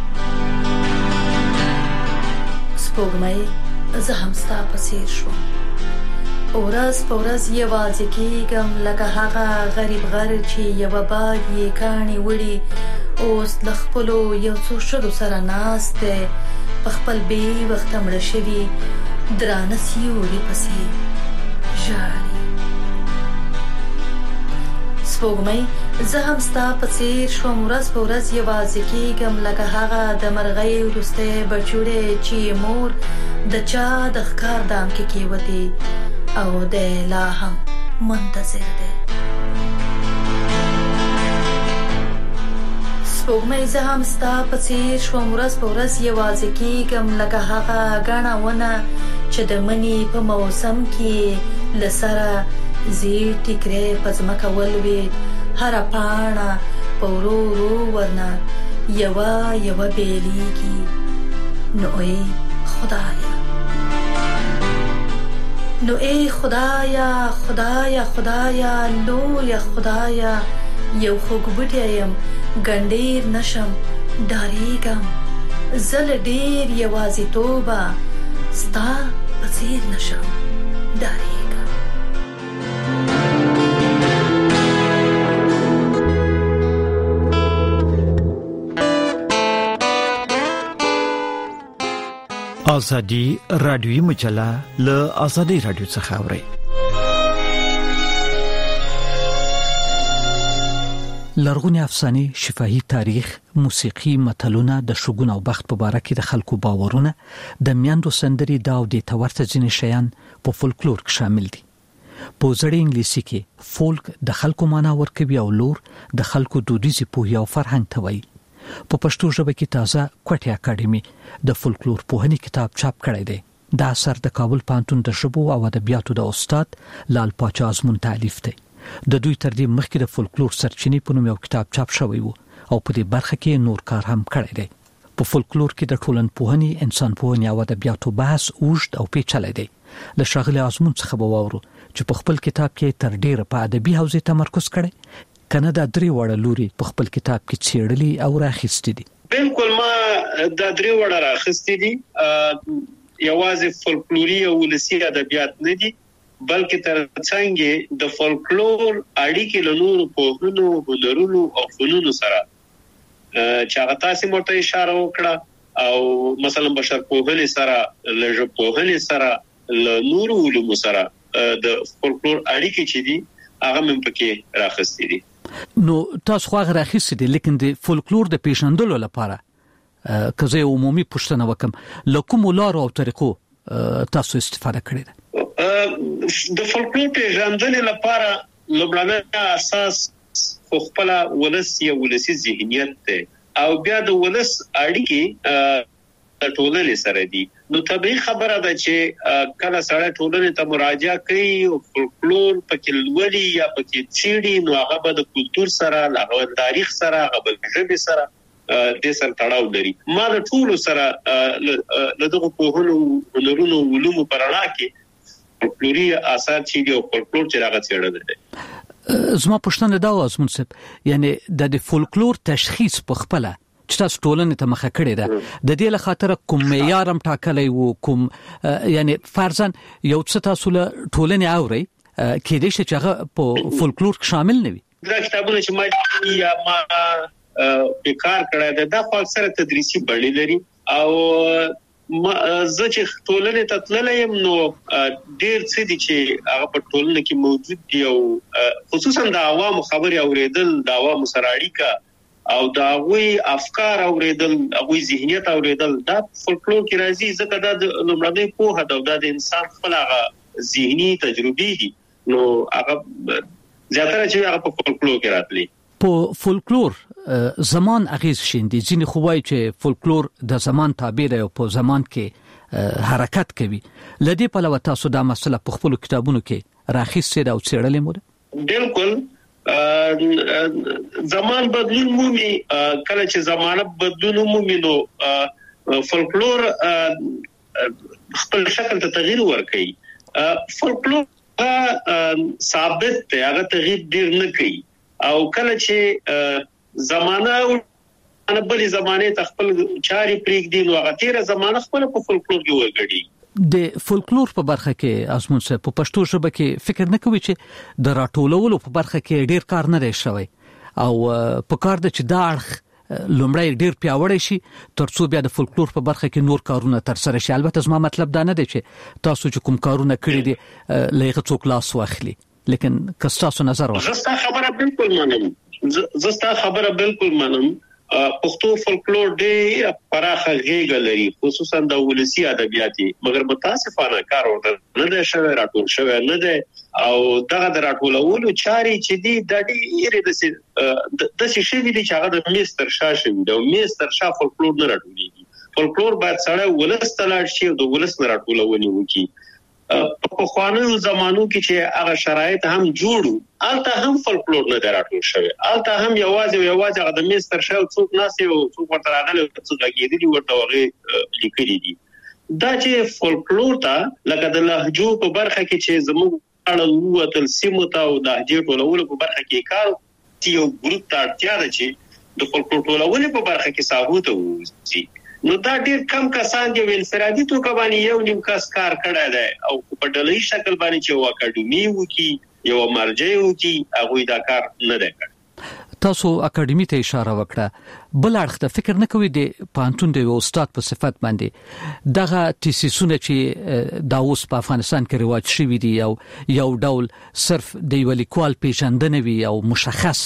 سپوږمۍ زه هم ستا په څیر شوم ورځ په ورځ یوازې کېږم لکه هغه غریب غر چې یوه باد یې کاڼي وړي اوس له خپلو یو څو ښځو سره ناست دی په خپل بې وخته مړه شوي درانه سیوري پسې ژاړي سپوږمۍ زه هم ستا په څیر شوم ورځ په ورځ یوازې کېږم لکه هغه د مرغۍ وروستی بچوړی چې مور د چا د ښکار دام کې کېوتې او دی لا هم منتظر دی سپوږمۍ زه هم ستا په څیر شوم ورځ په ورځ یوازې کېږم لکه هغه ګڼه ونه چې د مني په موسم کې له سره زیر ټیکری په ځمکه ولوېد هره پاڼه په ورو ورو ورنه یوه یوه بیلیږي نو ای خدایا نو ای خدایا خدایا خدایا لویه خدایا یو خوږ بوټی یم ګنډیر نشم ډارېږم زه له ډېر یوازیتوبه ستا په څېر نشم ډارېږم آزادی رادیویی مجله له آزادی رادیو څخه اوري لرغونی افسانې، شفاهي تاریخ، موسیقي، متلونه، د شګون او بخت په اړه کې د خلکو باورونه، د میاندو سندري دا او د تورته ځینې شیان په فولکلور کې شامل دي. په ځړې انګلیسي کې فولک د خلکو معنا ورکوي او لور د خلکو دودیزي پوهه او فرهنګ ته وایي. په پښتو ژبه کې تازه کوټه اکاډمي د فولکلور پوهنې کتاب چاپ کړی دی. دا اثر د کابل پوهنتون د ژبو او ادبیاتو د استاد لال پاچا ازمون تالیف دی. د دوی تر دې مخکې د فولکلور سرچینې په نوم یو کتاب چاپ شوی وو او په دې برخه کې نور کار هم کړی دی. په فولکلور کې د ټولنپوهنې، انسانپوهنې او ادبیاتو بحث اوږد او پیچلی دی. له ښاغلي ازمون څخه به واورو چې په خپل کتاب کې تر ډیره په ادبي حوزې تمرکز کړی، کنه دا درې وړه لوري په خپل کتاب کې څېړلي او راخیستي دي. بالکل ما دا درې وړه راخیستي دي. یوازې فولکلوري او ولسي ادبیات نه دي، بلکې ترڅنګ د فولکلور اړیکې له نورو پوهنو، هنرونو او فنونو سره چې هغه تاسو مرته اشاره وکړه، او مثلا بشر پوهنې سره، له ژبپوهنې سره، له نورو علومو سره د فولکلور اړیکې چې دي هغه هم پکې راخستې دي. نو تاسو خو هغه راخستې دي، لیکن د فولکلور د پیژندلو لپاره که زه عمومي پوښتنه وکم، له کومو لارو او طریقو تاسو استفاده کړې ده؟ د فولکلور پیژندنې لپاره لومړنی اساس خپل ولس یا ولسي ذهنیت دی، او بیا د ولس اړیکې ټولنې سره دي. نو طبيعي خبره ده چې کله سره ټولنې ته مراجعه کوي او فولکلور پکې لولي یا پکې څېړي، نو هغه به د کلچر سره، له تاریخ سره، هغه به ژبې سره د سر تړاو لري. ما د ټولو سره له دغه پوهنو، هنرونو، علومو په رڼا کې فولکلوري آثار چې دی او فولکلور چې هغه څېړل دي. زما پوښتنه دا و ازمون صاحب، یعنی د فولکلور تشخیص په خپل چې تاسو ټولنې ته مخه کړی ده، د دې له خاطر کوم معیار هم ټاکلی وو، کوم یعنی فرضاً یو څه تاسو له ټولنې اورئ کېدای شي چې هغه په فولکلور کې شامل نه وي؟ دا کتابونه چې ما کار کړی دی دا خو اکثره تدریسي بڼې لري، او زه چې ټولنې ته تللی یم نو ډېر څه دي چې هغه په ټولنه کې موجود دي، او خصوصا د عوامو خبرې اورېدل، د عوامو سره اړیکه او د هغوی افکار اورېدل، هغوی ذهنیت اورېدل، دا فولکلور کې راځي. ځکه دا د لومړنۍ پوهه ده او دا د انسان خپل هغه ذهني تجربې دي، نو هغه زیاتره چې هغه په فولکلور کې راتلي. په فولکلور زمان اغیز شیندي، ځینې خو وایي چې فولکلور د زمان تابع دی او په زمان کې حرکت کوي. لدې په لور تاسو دا مسله په خپل کتابونو کې راخیستې ده او څېړلې مو ده؟ بالکل زمان بدلون مومي، کله چې زمانه بدلون مومي نو فولکلور خپل شکل ته تغییر ورکوي. فولکلور ثابت دی، هغه تغییر ډیر نه کوي، او کله چې زمانه بلې زمانه ته خپل چاري پریږدي نو هغه تیره زمانه خپل په فولکلور کې وګړي. د فولکلور په برخه کې ازمون صاحب په پښتو ژبه کې فکر نه کوي چې د راټولولو په برخه کې ډیر کار نه دی شوی، او په کار د چې دا اړخ لومړی ډیر پیاوړی شي ترڅو بیا د فولکلور په برخه کې نور کارونه تر سره شي. البته زما مطلب دا نه دی چې تاسو چې کوم کارونه کړی دي لږه څوک لاس واخلي، لیکن که تاسو نظر واخلئ. زستا خبره بالکل منم. پښتو فولکلور ډېر پراخه غېږه لري، خصوصا د ولسي ادبیاتي، مګر متاسفانه کار ورته نه دی شوی، راټول شوی نه دی، او دغه د راټولولو چاري چې دي د ډېرې داسې شوي دي چې هغه د میز تر شا شوي دي، او میز تر شا فولکلور نه راټولېږي. فولکلور باید سړی ولس ته لاړ شي او د ولس نه راټولونې وکړي. په پخوانیو زمانو کې چې هغه شرایط هم جوړو، هلته هم فولکلور نه دی راټول شوی، هلته هم یوازې هغه د میز تر شا څوک ناست او څوک ورته راغلی څوک غږېدلي ورته هغې لیکلي دي. دا چې فولکلور ته لکه د لهجو په برخه کې چې زموږ اړه ووتل سیمو ته او د لهجې ټولولو په برخه کې کار یو ګروپ ته اړتیا ده چې د فولکلور ټولونې په برخه کې ساحو ته ووځي. نو دا ډیر کم کسان دي، انفرادي توګه باندې یو نیم کس کار کړی دی، او په ډله‌یي شکل باندې چې یو اکاډمي وکړي، یو مرجع وکړي، هغوی دا کار نه دی کړی. تاسو اکاډمي ته اشاره وکړه، بل اړخ ته فکر نه کوئ د پوهنتون د استاد په صفت باندې دغه تاسیسونه چې دا اوس په افغانستان کې رواج شوي دي او یو ډول صرف د یو لیکوال پیژندنه وي او مشخص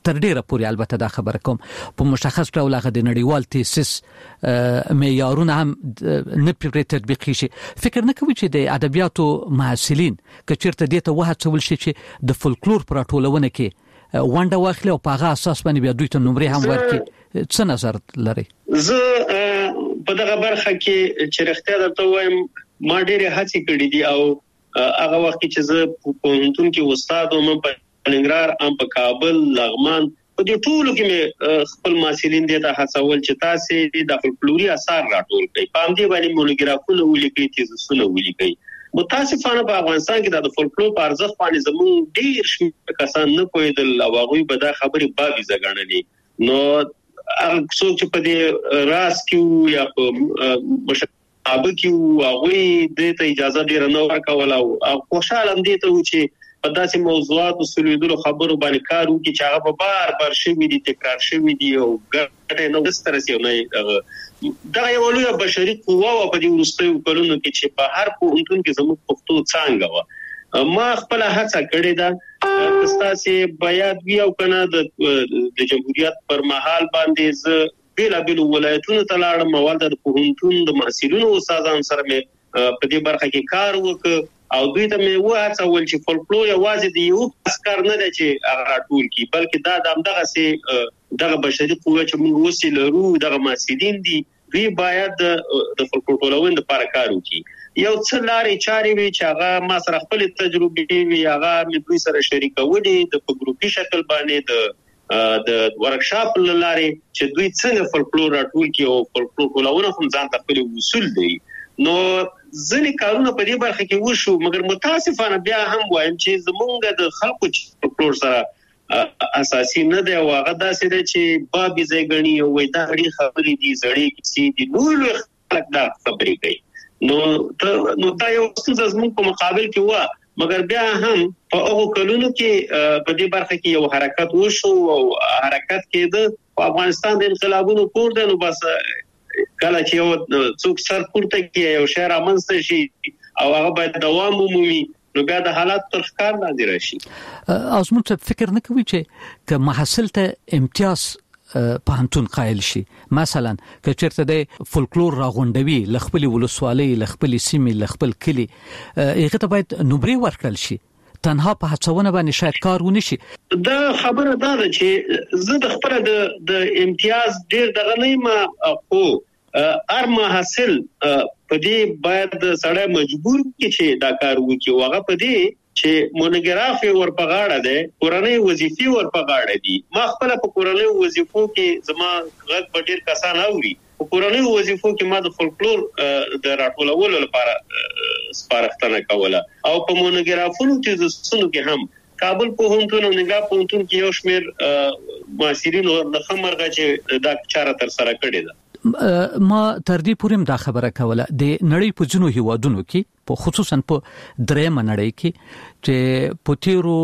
تر ډیره پورې البته دا خبره کوم په مشخص ډول هغه د نړیوال تاسیس معیارونه هم نه پرې تطبیق شي. فکر نه کوي چې د ادبیاتو محصلین کچیرته دې ته وهڅول شي چې د فولکلور پر ټولونه کې ونده واخلي او په هغه اساس باندې بیا دوی ته نمرې هم ورکړي. څه نظر لري؟ زه په دغه برخه کې چې رښتیا درته وایم ما ډېر هڅې کړې دي او هغه وخت چې زه په پوهنتون کې استاد وم په ننګرهار ام په کابل لغمان په دې ټولو کې مې خپل محصلین دې ته هڅول چې تاسو د فولکلوري آثار راټول کړئ، په دې باندې مونوګرافونه ولیکئ، تیزسونه ولیکئ. متاسفانه په افغانستان کې د فولکلور په ارزښت باندې زموږ ډیر شمېر کسان نه پوهېدل او هغوی به دا خبرې بابیزه ګڼلې. نو هغه څوک چې په دې راز کې یا په مشابه کې هغوی دې ته اجازه ډېره نه ورکوله او خوشحاله هم دې ته و چې په داسې موضوعاتو سلویدلو خبرو باندې کار وکړي چې هغه به بار بار شوي دي، تکرار شوي دي او ګټه نه داسې ترسي نه. دا یو لویه بشري قوه وه په دې وروستیو کلونو کې چې په هر پوهنتون کې زموږ پښتو څانګه وه. ما خپله هڅه کړې ده که ستاسې باید وي او که نه د جمهوریت پر مهال باندې زه بېلابېلو ولایتونو ته لاړم او هلته د پوهنتون د محصلینو استادانو سره مې په دې برخه کې کار وکړ او دوی ته مې وهڅول چې فولکلور یوازې د یو کار نه دی چې هغه راټول کړي، بلکې دا د همدغسې دغه بشري قوه چې موږ اوس یې لرو دغه محصلین دي دوی باید د فولکلور ټولونې دپاره کار وکړي. یو څه لارې چارې وي چې هغه ما سره خپلې تجربې وي هغه مې دوی سره شریکولې د په ګروپي شکل باندې د ورکشاپ له لارې چې دوی څنګه فولکلور راټول کړي او فولکلور ټولونه هم ځان ته خپل اصول دی. نو ځینې کارونه په دې برخه کې وشو مګر متاسفانه بیا هم وایم چې زمونږ د خلکو چې فولکلور سره اساسي نه دی او هغه داسې دی چې بابیزه ګڼي او وایي دا اړې خبرې دي زړې کیسې دي لوی خلک دا خبرې کوي. نو دا یو ستونزه زموږ په مقابل کې وه مګر بیا هم په هغو کلونو کې په دې برخه کې یو حرکت وشو او حرکت کېده. په افغانستان د انقلابونو کور دی نو بس کله چې یو څوک سر پورته کړي یو شی رامنځته شي او هغه باید دوام ومومي نو بیا د حالات تر ښکار لاندې راشي. ازمون ته فکر نه کوي چې که محصل ته امتیاز پوهنتون قائل شي مثلا که چېرته د فولکلور راغونډوي له خپلې ولسوالۍ له خپلې سیمې له خپل کلي هغه ته باید نمرې ورکړل شي تنها په هڅونه باندې شاید کار ونه شي. دا خبره دا ده چې زه د خپل د امتیاز ډیر دغه نه یم خو هر محصل په دې باید سړی مجبور کړي چې دا کار وکړي او هغه په دې چې مونوګراف ورپه غاړه ده کورنۍ وظیفې ورپه غاړه دي. ما خپل په کورنۍ وظیفو کې زما غږ په ډیر کسان اوري په کورنۍ وظیفو کې ما د فولکلور د راټولولو لپاره سپارښتنه کوله او په مونوګرافونو تیزسونو کې هم کابل پوهنتون او ننګرهار پوهنتون کې یو شمېر محصلین د ښه مرغه چې دا چاره ترسره کړې ده. ما تر دې پورې دا خبره کوله د نړۍ په ځینو هیوادونو کې په خصوصا په درېمه نړۍ کې چې په تیرو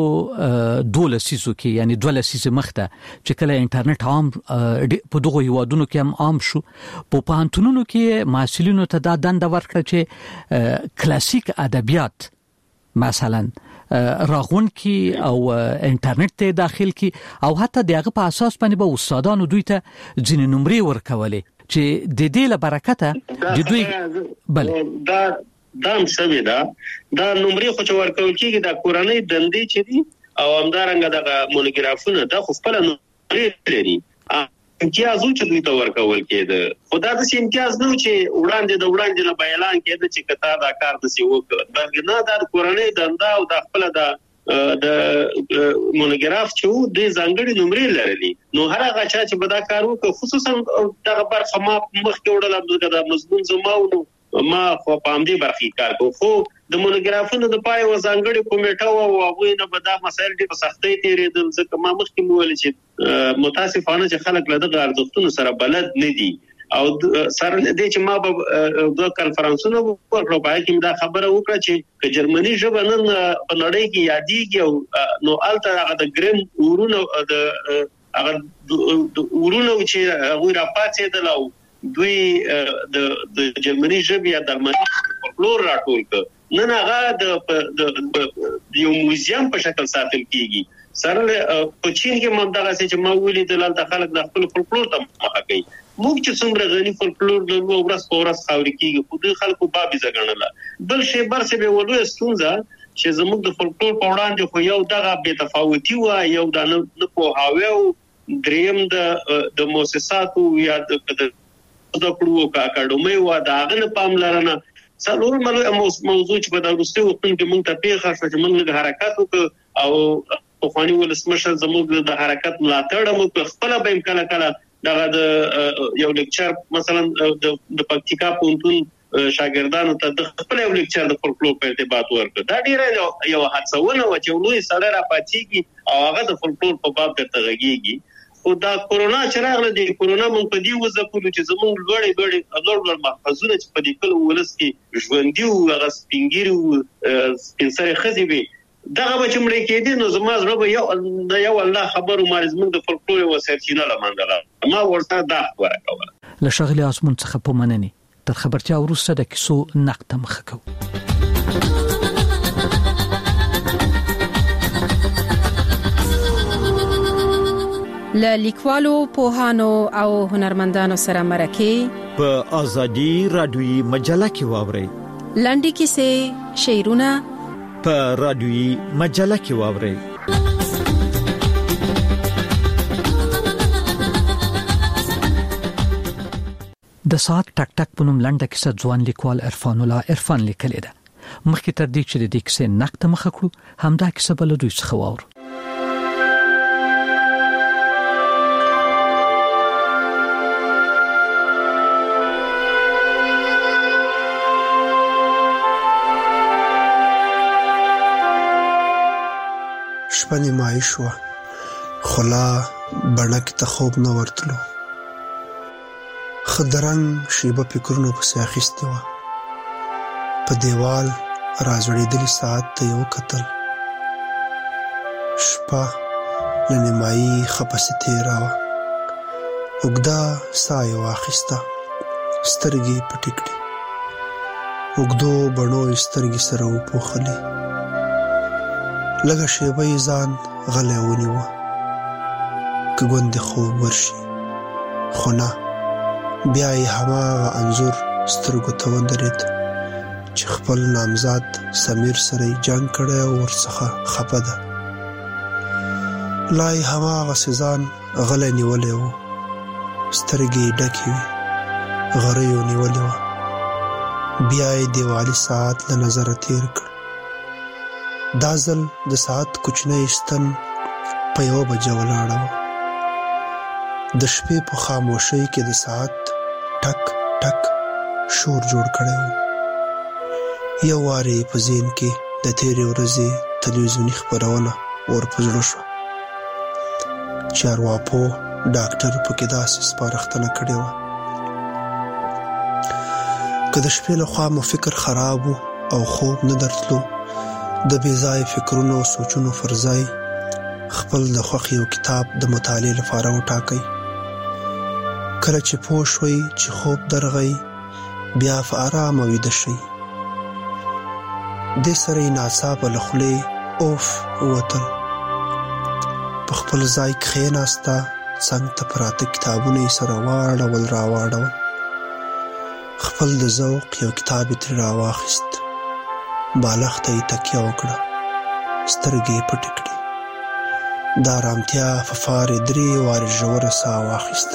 12 لسیزو کې یعنی 2 لسیزه مخته چې کله انټرنیټ عام په دغه هیوادونو کې هم عام شو په پوهنتونونو کې محصلینو ته دا دنده ورکړه چې کلاسیک ادبیات مثلا راغون کی او انټرنیټ ته داخل کی او حتی دغه په اساس باندې به استادانو دوی ته ځینې نمرې ورکولې چې د دې له برکته د دوی بل دا هم سوي دا نمرې خو چې ورکول کېږي د کورنۍ دندې چې دي او همدارنګه دغه مونوګرافونه دا خو خپله نمرې لري امتیاز چې دوی ته ورکول کېده خو دا داسې امتیاز نه و چې وړاندې نه به اعلان کېده چې که تا دا کار داسې وکړه بلکې نه دا د کورنۍ دنده او دا خپله د مونوګراف چې و دوی ځانګړې نمرې لرلي نو هر هغه چا چې به دا کار وکړه خصوصا دغه برخه ما مخکې وړله دا مضمون زما و نو ما خو په همدې برخې کار کوو خو د مونوګرافونو د پای یوه ځانګړې کمیټه وه او هغوی نه به دا مسایل ډېر په سختۍ تېرېدل ځکه ما مخکې مو ویل چې متاسفانه چې خلک له دغه ارزښتونو سره بلد نه دي او سره له دې چې ما به دوه کنفرانسونه وکړو په هغې کې مې دا خبره وکړه چې که جرمني ژبه نن په نړۍ کې یادېږي او نو هلته هغه د ګریم ورونه هغه ورونه چې هغوی راپاڅېدل او دوی د جرمني ژبې یا د الماني فولکلور راټول کړ نن هغه د یو موزیم په شکل ساتل کیږي سره په چین کې مندغه چې ما ویلي د لاله خلک د خپل فولکلور ته مخه کوي موږ چې څومره غني فولکلور د ورځ په ورځ خاوري کیږي خو د خلکو بابي زګنله بل شی برسه به ولوي ستونزه چې زموږ د فولکلور په وړاندې خو یو دغه بے تفاوتي و یو د نه په هاوی دریم د مؤسساتو یا د کړو اکاډمي و دا غن پاملرنه څلور موضوع چې په دروستي وخت کې موږ ته پیښه شوه چې موږ حرکت وکړو او په خواني ولسمشر زموږ د حرکت ملاتړ مو خپل به کله کله دغه د یو لیکچر مثلا د پکتیکا پونتون شاګردانو ته د خپل یو لیکچر د فولکلور په ارتباط ورکړ دا ډیره یو حادثهونه و چې لوی سره را پاتېږي او هغه د فولکلور په باب ته غږیږي او دا کورونا چې راغله د کورونا مونږ په دې وځکو چې زموږ لوړ محفظونه چې په دې کله ولس کې ژوندۍ او هغه سپینګری او سپینسره خزي وي دغه به چې مړ کېدي نو زما زړه به یو الله خبر او مارزمن د فولکلور وسایتینه لمنګله ما ورته دا خبره کوله له شغله اسمن څخه په منني تر خبرتیا وروسته د کیسو نقد مخه کو له لیکوالو پوهانو او هنرمندانو سره مرکه په ازادي رادیوي مجله کې واوري لنډي کیسې شعرونه په رادیوي مجله کې واوري د ساعت ټک ټک په نوم لنډه کیسه ځوان لیکوال عرفان الله عرفان لیکلې ده مخکې تر دې چې د دې کیسې نقد مخه کړو همدا کیسه بل دوی څخه واورو شپنې مای شوه خلا بڼک ته خوب نه ورتلو خدرنګ شیبه فکرونو پسې اخیستې وه په دیوال راځړېدلي ساعت ته یې وکتل شپه له نیمایي ښه پسې تېره وه اوږده ساه یې واخیسته سترګې پټې کړې اوږدو بڼو یې سترګې سره وپوښلې لږه شیبه یې ځان غلی ونیوه که ګوندې خوب ورشي خو نه بیا یې هماغه انځور سترګو ته ودرېد چې خپل نامزاد سمیر سره یې جنګ کړی او ورڅخه خفه ده لا یې هماغسې ځان غلی نیولی و سترګې یې ډکې وې غریو نیولې وه بیا یې دیوالي ساعت له نظره تیر کړ دا ځل د ساعت کوچنی ستن په 1 بجه ولاړه وه د شپې په خاموشۍ کې د ساعت ټک ټک شور جوړ کړی و یو وارې په ذهن کې د تېرې ورځې تلویزیوني خپرونه ورپه زړه شوه چې ارواپوه ډاکټر پکې داسې سپارښتنه کړې وه که د شپې له خوا مو فکر خراب و او خوب نه درتلو د بېځایه فکرونو او سوچونو پر ځای خپل د خوښې یو کتاب د مطالعې لپاره وټاکئ کله چې پوه شوئ چې خوب درغی بیا په ارامه ویده شئ دې سره یې ناڅاپه له خولې اوف ووتل په خپل ځای کښېناسته څنګ ته پراته کتابونه یې سره واړول راواړول خپل د ذوق یو کتاب یې ترې راواخیست بالښت ته یې تکیه وکړه سترګې یې پټې کړې د ارامتیا په فار یې 3 وارې ژوره ساه واخیسته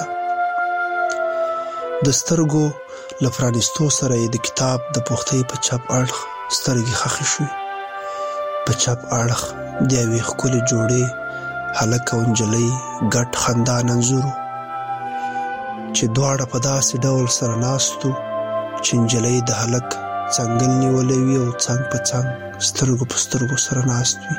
د سترګو له پرانیستو سره یې د کتاب د پوښتۍ په چپ اړخ سترګې ښخې شوې په چپ اړخ د یوې ښکلې جوړې هلک او نجلۍ ګډ خندان انځور چې دواړه په داسې ډول سره ناست وو چې نجلۍ د هلک څنګل نیولې وي او څنګ په څنګ سترګو په سترګو سره ناست وي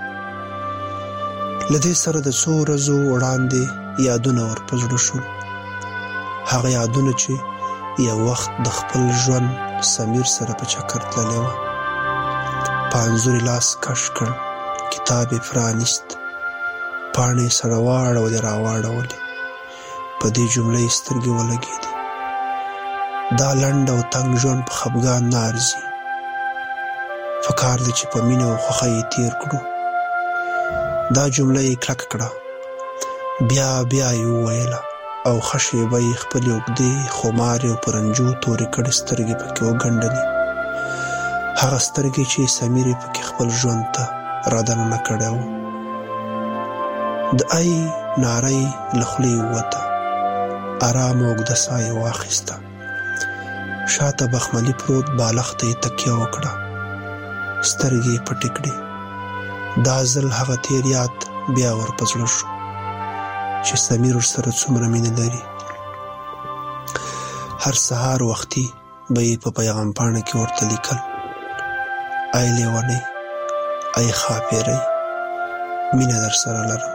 له دې سره د څو ورځو وړاندې یادونه ورپه زړه شول هغه یادونه چې یو وخت د خپل ژوند سمیر سره په چکر تللی وه په انځور یې لاس کش کړ کتاب یې پرانیست پاڼې یې سره واړولې راواړولې په دې جمله یې سترګې ولګېدې دا لنډ او تنګ ژوند په خفګان نه ارزي پکار دی چې په مینه او خوښۍ یې تېر کړو دا جمله یې کلک کړه، بیا یې وویله او خشیبه یې خپل اوږدې خمارې او پرنجو تورې کړې سترګې پکې وګنډلې، هغه سترګې چې سمیرې پکې خپل ژوند ته رادننه کړی و. د ای ناره یې له خولې ووته، ارامه اوږده ساه یې واخیسته، شاته بخملي پروت بالښت ته یې تکیه وکړه، سترګې یې پټې کړې. دا ځل هغه تېر یاد بیا ور په زړه شو چې سمیر ورسره څومره مینه لري. هر سهار وختي به یې په پیغام پاڼه کې ورته لیکل، ای لیونۍ، ای ښاپېرۍ، مینه در سره لرم.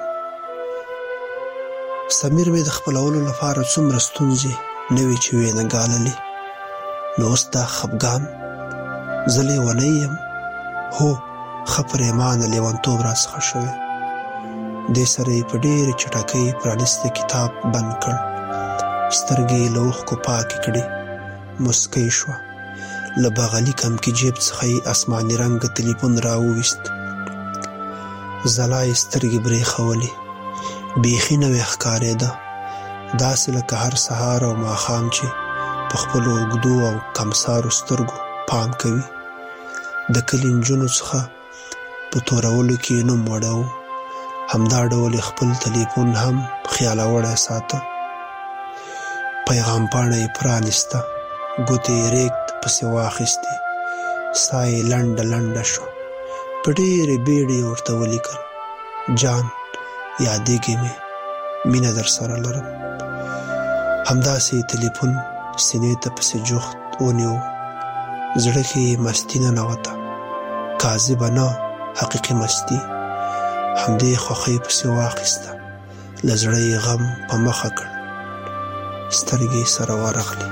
سمیر مې د خپلولو لپاره څومره ستونزې نه وې چې ویې نه ګاللې، نو اوس دا خفګان، زه لیونۍ یم؟ هو، ښه پرېمانه لیونتوب راڅخه شوی. دې سره یې په ډېرې چټکۍ پرانیسته کتاب بند کړ، سترګې یې له اوښکو پاکې کړې، مسکی شوه. له بغلي کمکي جیب څخه یې اسماني رنګه تلیفون راوویست، ځلا یې سترګې برېښولې، بیخي نوې ښکارېده، داسې لکه هر سهار او ماښام چې په خپلو اوږدو او کمسارو سترګو پام کوي. د کلي نجونو څخه په تورولو کې نوم وړی و، همدا ډول خپل تلیفون هم خیاله وړی ساته. پیغام پاڼه یې پرانیسته، ګوتې یې ریګ پسې واخیستې، ساه یې لنډه شوه. په ډېرې بیړې یې ورته ولیکل، جان، یادېږې مې، مینه در سره لرم. همداسې یې تلیفون سینې ته پسې جوخت ونیو، زړه کې یې مستي ننوته، کاذبه نه، حقیقي مستي. همدې خوښۍ پسې واخیسته، له زړه یې غم په مخه کړ، سترګې سره ورغلې.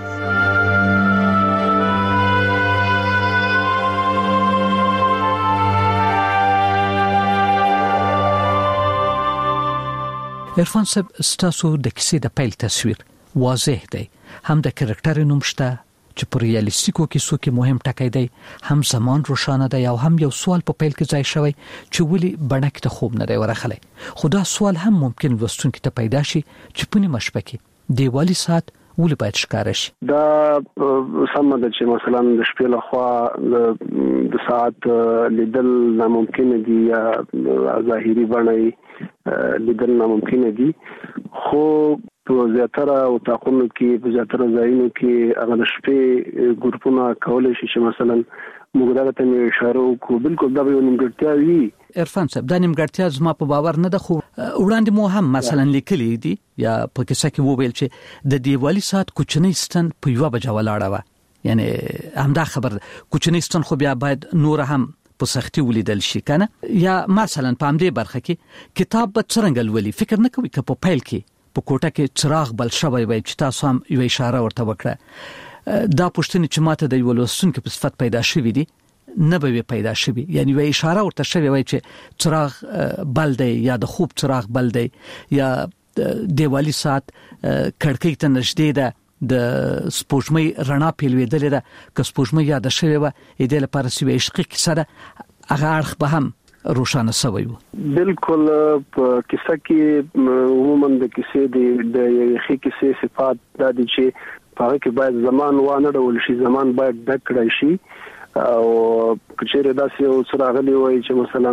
عرفان صاحب، ستاسو د کیسې د پیل تصویر واضح دی، هم د کرکټر نوم شته چې په ریالیستیکو کیسو کې مهم ټکی دی، هم زمان روښانه دی، او هم یو سوال په پیل کې ځای شوی چې ولې بڼک ته خوب نه دی ورغلی. خو دا سوال هم ممکن لوستونکي ته پیدا شي چې په نیمه شپه کې دیوالي ساعت ولې باید ښکاره شي. دا سمه ده چې مثلا د شپې لخوا د ساعت لیدل ناممکن دي یا ظاهري بڼه لیدل ناممکن دي، خو په زیاتره اتاقونو کې، په زیاتره ځایونو کې هغه د شپې ګروپونه کولی شي چې مثلا موږ دغه ته اشاره وکړو. بالکل دا به یو نیمګړتیا وي. عرفان صاحب، دا نیمګړتیا زما په باور نه ده، خو وړاندې مو هم مثلا لیکلي دي یا په کیسه کې وویل چې د دیوالي ساعت کوچنی ستن په 1 بجه ولاړه وه، یعنی همدا خبر کوچنی ستن خو بیا باید نور هم په سختي ولیدل شي کنه. یا مثلا په همدې برخه کې کتاب به څرنګه لولي، فکر نه کوي که په پیل کې په کوټه کې چراغ بل شوی وي چې تاسو هم یو اشاره ورته وکړه. دا پوښتنه چې ماته د یو لوستونکو په صفت پیدا شوې دي نه به پیدا شوي، یعنی یو اشاره ورته شوی وي چې چراغ بل دی یا د خوب چراغ بل دی یا دیوالي ساعت کړکۍ ته نږدې ده، د سپوږمۍ رڼا پیلوېدلې ده، که سپوږمۍ یاد شوی و دې لپاره چې عشقي کیسه ده هغه اړخ به هم روښانه شوی و. بالکل په کیسه کې عموما د کیسې د یوې کیسې صفات دا دي چې هغه کې باید زمان وانه ډول شي، زمان باید ډک کړی شي، او کچېره داسې یو څراغ دی وای چې مثلا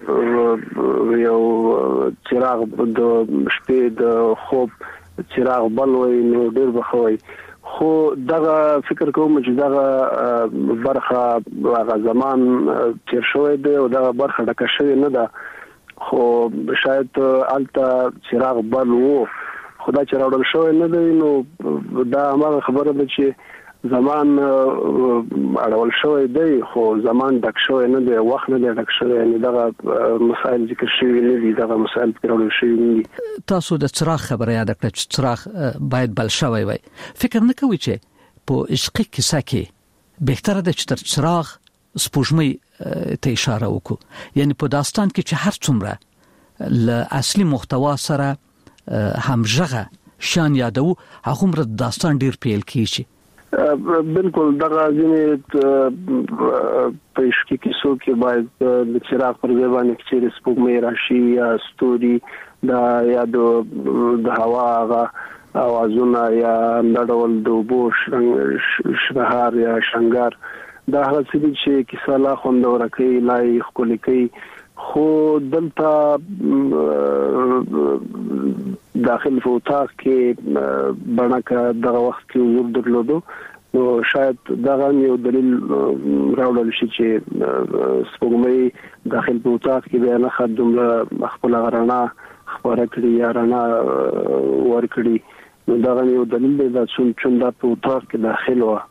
یو چراغ د شپې د خوب چراغ بل وای نو ډیر بخوي. خو دغه فکر کوم چې دغه برخه هغه زمان تیر شوی دی او دغه برخه ډکه شوی نه ده، خو شاید الته چراغ بل وو، خدا چې راوړل شوی نه دی، نو دا هغه خبره ده چې زمان اړول شوی دی خو زمان ډک شوی نه دی، وخت نه دی ډک شوی، یعنی دغه مسائل ذکر شوی نه دي، دغه مسائل راوړل شوی نه دي. تاسو د چراغ خبره یاد کړئ چې چراغ باید بل شوی وي. فکر نه کوئ چې په عشقي کیسه کې بهتره ده چې تر چراغ سپوږمۍ ته اشاره وکړو، یعنی په داستان کې چې هر څومره له اصلي محتوا سره همغږه شان یادو، هغه مر داستان ډیر پیل کیږي. بالکل دغه ځینې پېشکی کیسو کې باید د چراغ پر ځای باندې چې سپوږمۍ راشي یا ستوري یا د هوا هغه اوازونه یا ډول د اوبو شهر یا شنګار دا هغه څه چې کیسه لا خوندور کوي لا یې ښکلې کوي خو دلته داخل په اتاق کې بڼکه دغه وخت کې حضور درلودو نو شاید دغه یو دلیل راوړل شي چې سپوږمۍ داخل په اتاق کې به نه خدومره خپل غرنا خبره کړی یا رڼا ور کړی نو دغه یو دلیل دی چې دا په اتاق کې داخل و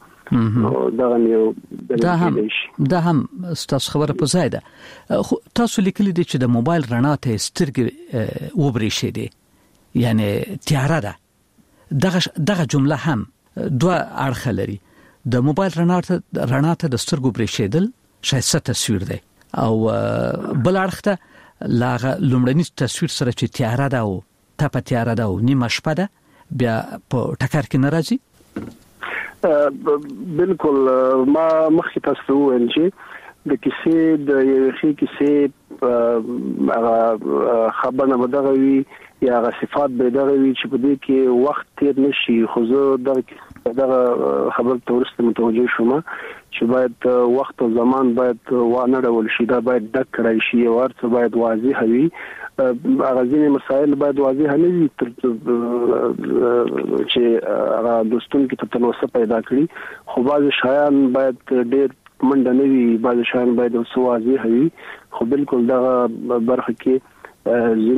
دا هم ستاسو خبره په ځای ده خو تاسو لیکلي دي چې د موبایل رڼا ته سترګې وبرېښې دي یعنی تیاره ده دغه جمله هم دوه اړخ لري د موبایل رڼا ته د سترګو برېښېدل شایسته تصویر دی او بل اړخ ته لاغه لومړنی تصویر سره چې تیاره ده او تپه تیاره ده او نیمه شپه ده بیا په ټکر کې ناراضي بالکل ما مخکې تاسو وویل چې د کیسې د یوې کیسې هغه خبرونه بدغه وي یا هغه صفات بدغه وي چې په دې کې وخت تیر نشي خو زه دغه خبر ته ورسته متوجه شوم چې باید وخت او زمان باید وانه ډول شي دا باید ډک کړای شي او ورته باید واضح وي هغه ځینې مسایل باید واضح نه وي چې هغه دوستون کې تلوث پیدا کړي خو بعض شایان باید ډېر منډه نه وي بعض شایان باید اوسه واضح وي خو بالکل دغه برخه کې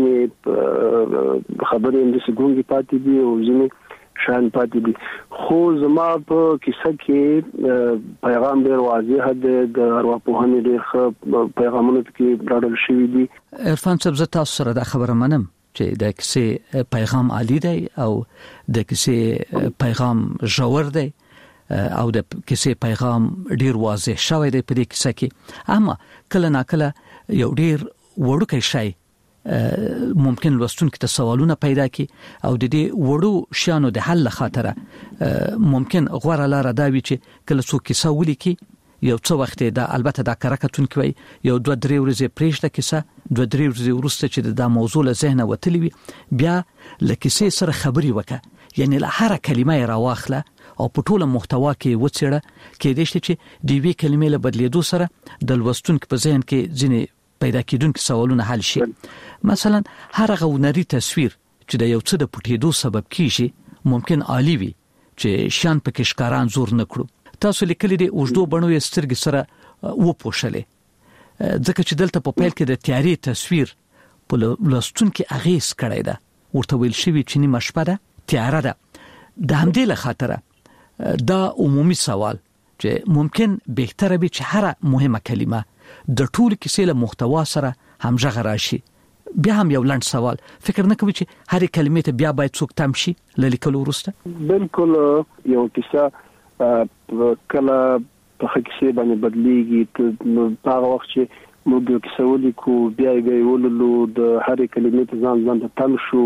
ځینې خبرې اندې څنګه پاتې دي او ځینې شان پاتې دي خو زما په کیسه کې پیغام ډېر واضح دی د ارواپوهنې ډېر پیغامونه کې راډل شوی دي عرفان صاحب زه تاسو سره دا خبره منم چې د کیسې پیغام عالی دی او د کیسې پیغام ژور دی او د کیسې پیغام ډېر واضح شوی دی په دې کیسه کې اما کله ناکله یو ډېر وړوکی شی ممکن لوستونکو ته سوالونه پیدا کی او د دې وړو شانو د حل خاطره ممکن غوړه لار دا وی چې کله څوک کیسه ولیکي یو څو وخت دا البته دا کرکټون کوي یو 2-3 ورځې پریشته کیسه 2-3 ورځې ورسته چې دا موضوع له ذهنه وتلی وي بیا لکه سره خبري وکړه یعنی له هر کلمه راواخله او په ټوله محتوا کې وڅېړه کې دې چې دی وی کلمې له بدلیدو سره د لوستونکو په ذهن کې ځینې پیدا کېدونکو سوالونه حل شي مثلا هر غونری تصویر چې د یو څه د پټېدو سبب کیږي ممکن عالی وي چې شان پکې ښکاران زور نکړو تاسو لیکلي دي اوږدو بڼو یې سترګې سره وپوښلې ځکه چې دلته په پیل کې د تیاري تصویر په لوستونکو اغیز کړی ده ورته ویل شوی چې نیمه شپه ده تیاره ده د همدې له خاطره دا عمومي سوال چې ممکن بهتره وي چې هر مهمه کلمه د ټول کیسې له محتوا سره همغږ راشي بیا هم یو لنډ سوال فکر نه کوي چې هر کلمې ته بیا باید څوک تم شي لیکلو وروسته بالکل یو کیسه کله په کیسې باندې بدلیږي په هغه وخت چې موږ یو کیسه ولیکو بیا یې ولولو د هر کلمې ته ځان ته تم شو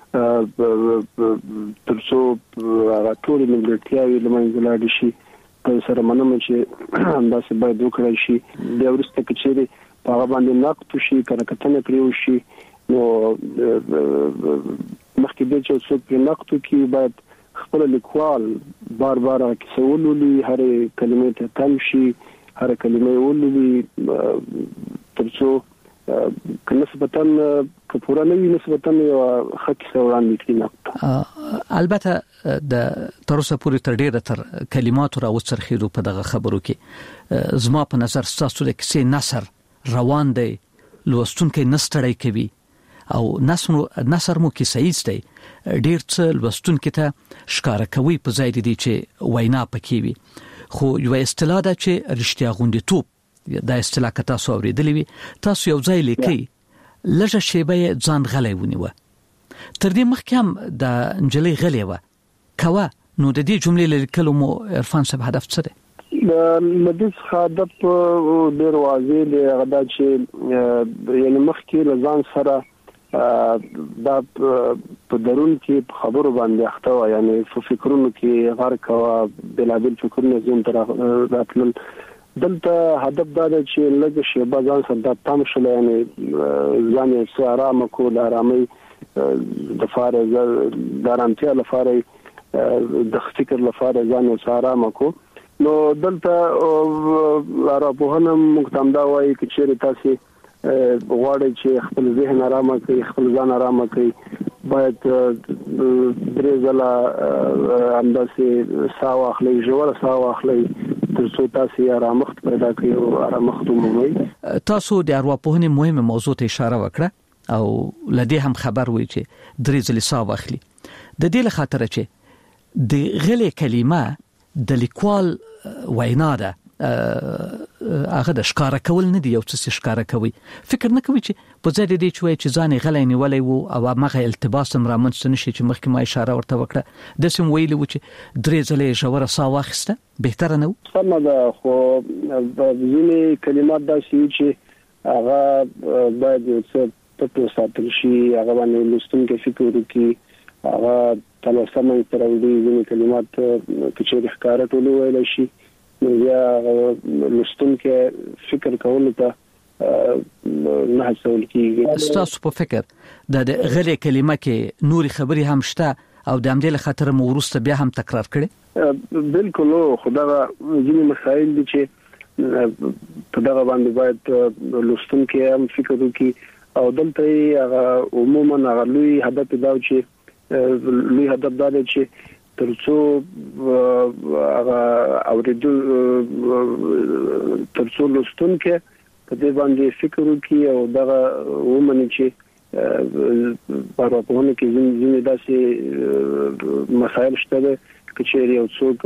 ترڅو هغه ټول ملګرتیاوي لمنځه لاړ شي په سره منم چې همداسې باید وکړای شي بیا وروسته کچېري په هغه باندې نقد شي کرکټنه کړیو شي نو مخکې د چې څوک نقد کوي باید خپل لیکوال بار کیسه ولولي هر کلمې ته تم شي هر کلمې ولولي ترڅو نسبتاً کپورا نه وي نسبتاً یو خکې وړاندې کړي نقد البته د تروسه پورې تر ډیره تر کلمات را وڅرخېدو په دغه خبرو کې زما په نظر تاسو د کیسې نثر روان دی لوستونکو نستړی کوي او نثر مو کیسه‌ایز دی ډیر څه لوستونکو ته ښکارا کوي په ځای دی چې وینا پکې وي خو یو اصطلاح ده چې رښتیا غونډیتوب دا اصطلاح که تاسو اوریدلې وي تاسو یو ځای لیکي لږه شیبه ځان غلې ونیوه تر دې مخکې هم د انجلۍ غلې و کوا نو د دې جملې لیکلو مو عرفان صاحب هدف څه دی مدیس هدف ډیر واضح دی هغه چې یعنی مخکې لزان سره دا په درون کې خبرو باندې اخته و، یعنی په فکرونو کې غرق و، بلابل فکرونه زم تر راتلل. دلته هدف دا دی چې لږ شیبه ځان سره د تام شل، یعنی ځان یې څه آرام کو، د آرامي د فار د آرامتیا لپاره د فکر لپاره ځان یې څه آرام کو. نو دلته راپوهنه مقدم دا وایي چې چیرې تاسو غواړئ چې خپل ذهن آرام کړئ، خپل ځان آرام کړئ، باید درې ځله همداسې ساه واخلئ، ژوره ساه واخلئ تر څو تاسو آرامښت پیدا کړئ او آرامښت ومومئ. تاسو د ارواپوهنې مهمه موضوع ته اشاره وکړه او لدې هم خبر وي چې درې ځله ساه واخلي. د دې لخاطر چې د غلې کلمه د لیکوال وینا ده، هغه د ښکارا کول نه دی، یو څه ښکارا کوي. فکر نه کوي چې په ځای دې چې وایي چې ځان غلې نیولې وو او هغه التباس هم رامنځته نشي چې مخکې ما اشاره ورته وکړه د سم ویلو چې درې ځله ژوره ساه واخیسته بهتره نه و. سمه ده، خو ځینې کلمات داسې چې هغه باید څه پټ ساتل شي، هغه باندې لوستونکي فکر وکړي، هغه تلوسه مې تر دې ځینې کلمات چې ښکارا ټول ویل شي، نو یا لوستونکي فکر کول ته نه هڅول کیږي. تاسو په فکر د غلې کلمه کې نوري خبري هم شته او د همدې له خاطر مو ورسته بیا هم تکرار کړي؟ بالکل، خدای ځینې مسایل دي چې په دغه باندې باید لوستونکي هم فکر وکړي او دلته هغه عموما هغه لوی هدف دا دی چې ترڅو هغه اوریدل ترڅو لوستونکي په دې باندې فکر وکړي او دغه ومني چې ارواپوهنه کې ځینې داسې مسایل شته چې یو څوک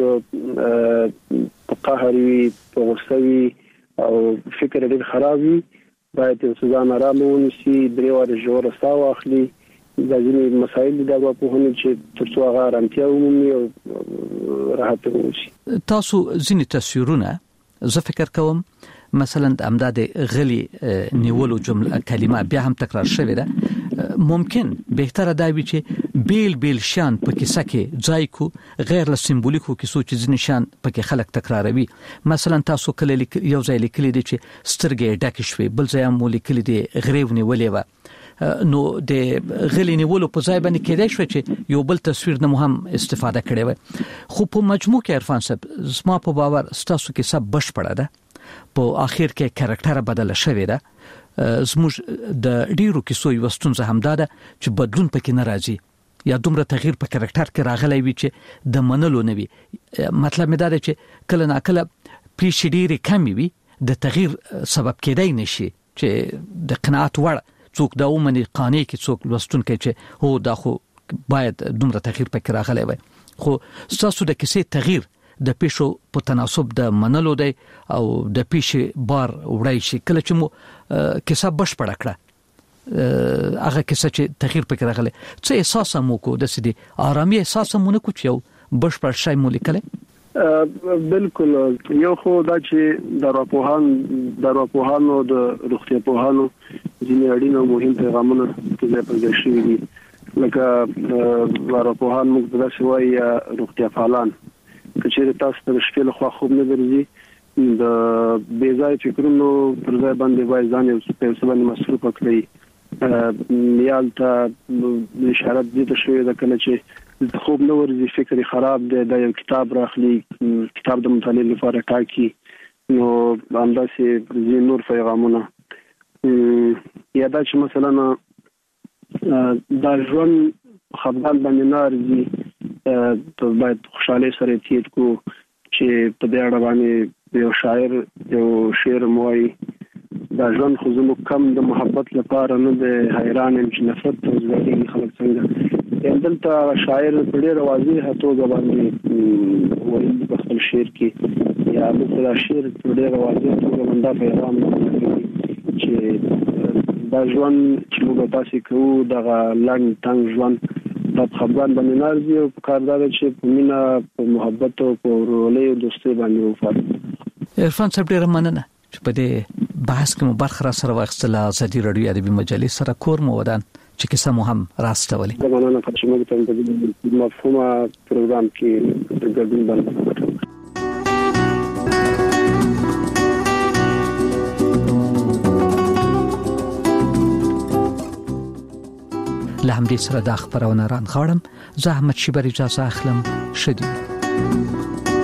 په قهر وي، په غوسه وي او فکر ډېر خراب وي، باید ځان آرام ونیسي، درې واره ژوره ساه واخلي. دا ځینې مسایل د ارواپوهنې چې تر څو هغه آرامتیا ومومي او راحت وشي. تاسو ځینې تصویرونه زه فکر کوم مثلا د امداد غلی نیولو جمله کلمه بیا هم تکرار شوې ده، ممکن بهتره دا وي چې بیل شان په کیسه کې ځای کو غیر له سمبولیکو کیسو چې ځینې شان پکې خلک تکراروي. مثلا تاسو کله یو ځای لیکلي دي چې سترګې ډکې شوې، بل ځای هم لیکلي دي غریو نیولې و. نو د غلی نیولو په ځای باندې کېدای شو چې یو بل تصویر نه هم استفاده کړي وي. خو په مجموع کې عرفان صاحب زما په باور ستاسو کې سب بشپړه ده، په اخر کې کریکټر بدل شوی ده. زموږ د ډیرو کیسو یو ستونزه هم ده چې بدلون پکې نه راځي یا دومره تغییر په کریکټر کې راغلی وي چې د منلو نه وي. مطلب مې دا دی چې کله نه کله پیښې ډېرې کمې وي، د تغییر سبب کېدای نشي چې د قناعت وړ څوک دا ومني، قانع کې څوک لوستونکي چې هو دا خو باید دومره تغییر پکې راغلی وي. خو ستاسو د کیسې تغییر د پیښو په تناسب د منلو دی او د پیښې بار وړای شي. کله چې مو کیسه بشپړه کړه، هغه کیسه چې تغییر پکې راغلی، څه احساس مو کو د سدي آرامي احساس مو نه کو چې یو بشپړ شای مو لیکل؟ بالکل، یو خو دا چې د ارواپوهانو د روغتیا پوهانو ځینې اړین او مهم پیغامونه چې په شوي دي، لکه ارواپوهان موږ داسې وایي روغتیا فعالان، چې تاسو د شپې له خوا خوب نه درځي، د بې ځای فکرونو پر ځای باندې وایي ځان یو څه باندې مصروف کړئ. یالته اشاره دې ته شوې ده کله چې د خوب نه ورځي، فکر خراب دی، دا یو کتاب راخلي، کتاب د مطالعې لپاره ټاکي. نو همداسې ځینې نور پیغامونه یا دا چې مثلا دا ژوند خپګان باندې نه ارزي، ته باید خوشاله سره تیر کو. چې په دې اړه باندې یو شاعر یو شعر موایي، دا ژوند خو زموږ کم د محبت لپاره نه دی، حیران یم چې نفرت ته وزګارېږي خلک څنګه. دلته شاعر په ډېره واضحه توګه باندې وایي په خپل شعر کې، یا مثلا شعر په ډېره واضحه توګه باندې پیغام ورکوي چې دا ژوند چې موږ تاسو کوو دغه لنډ تنګ ژوند د خپګان باندې نه ارزي او په کار دا چې په مینا، په محبت او په ورولۍ او دوستۍ باندې وفادار. عرفان صاحب ډېر مننه چې په دې بحث کې مو برخه را سره واخیستله. ازادي راډیو ادبي مجلې سره کور مو ودان چې کیسه مو هم راستولې. د مننه چې موږ ته د مفهومه پروګرام کې د ګډون باندې له همدې سره د خبرونه ران غاړم. زه احمد شیبر اجازه اخلم. شدید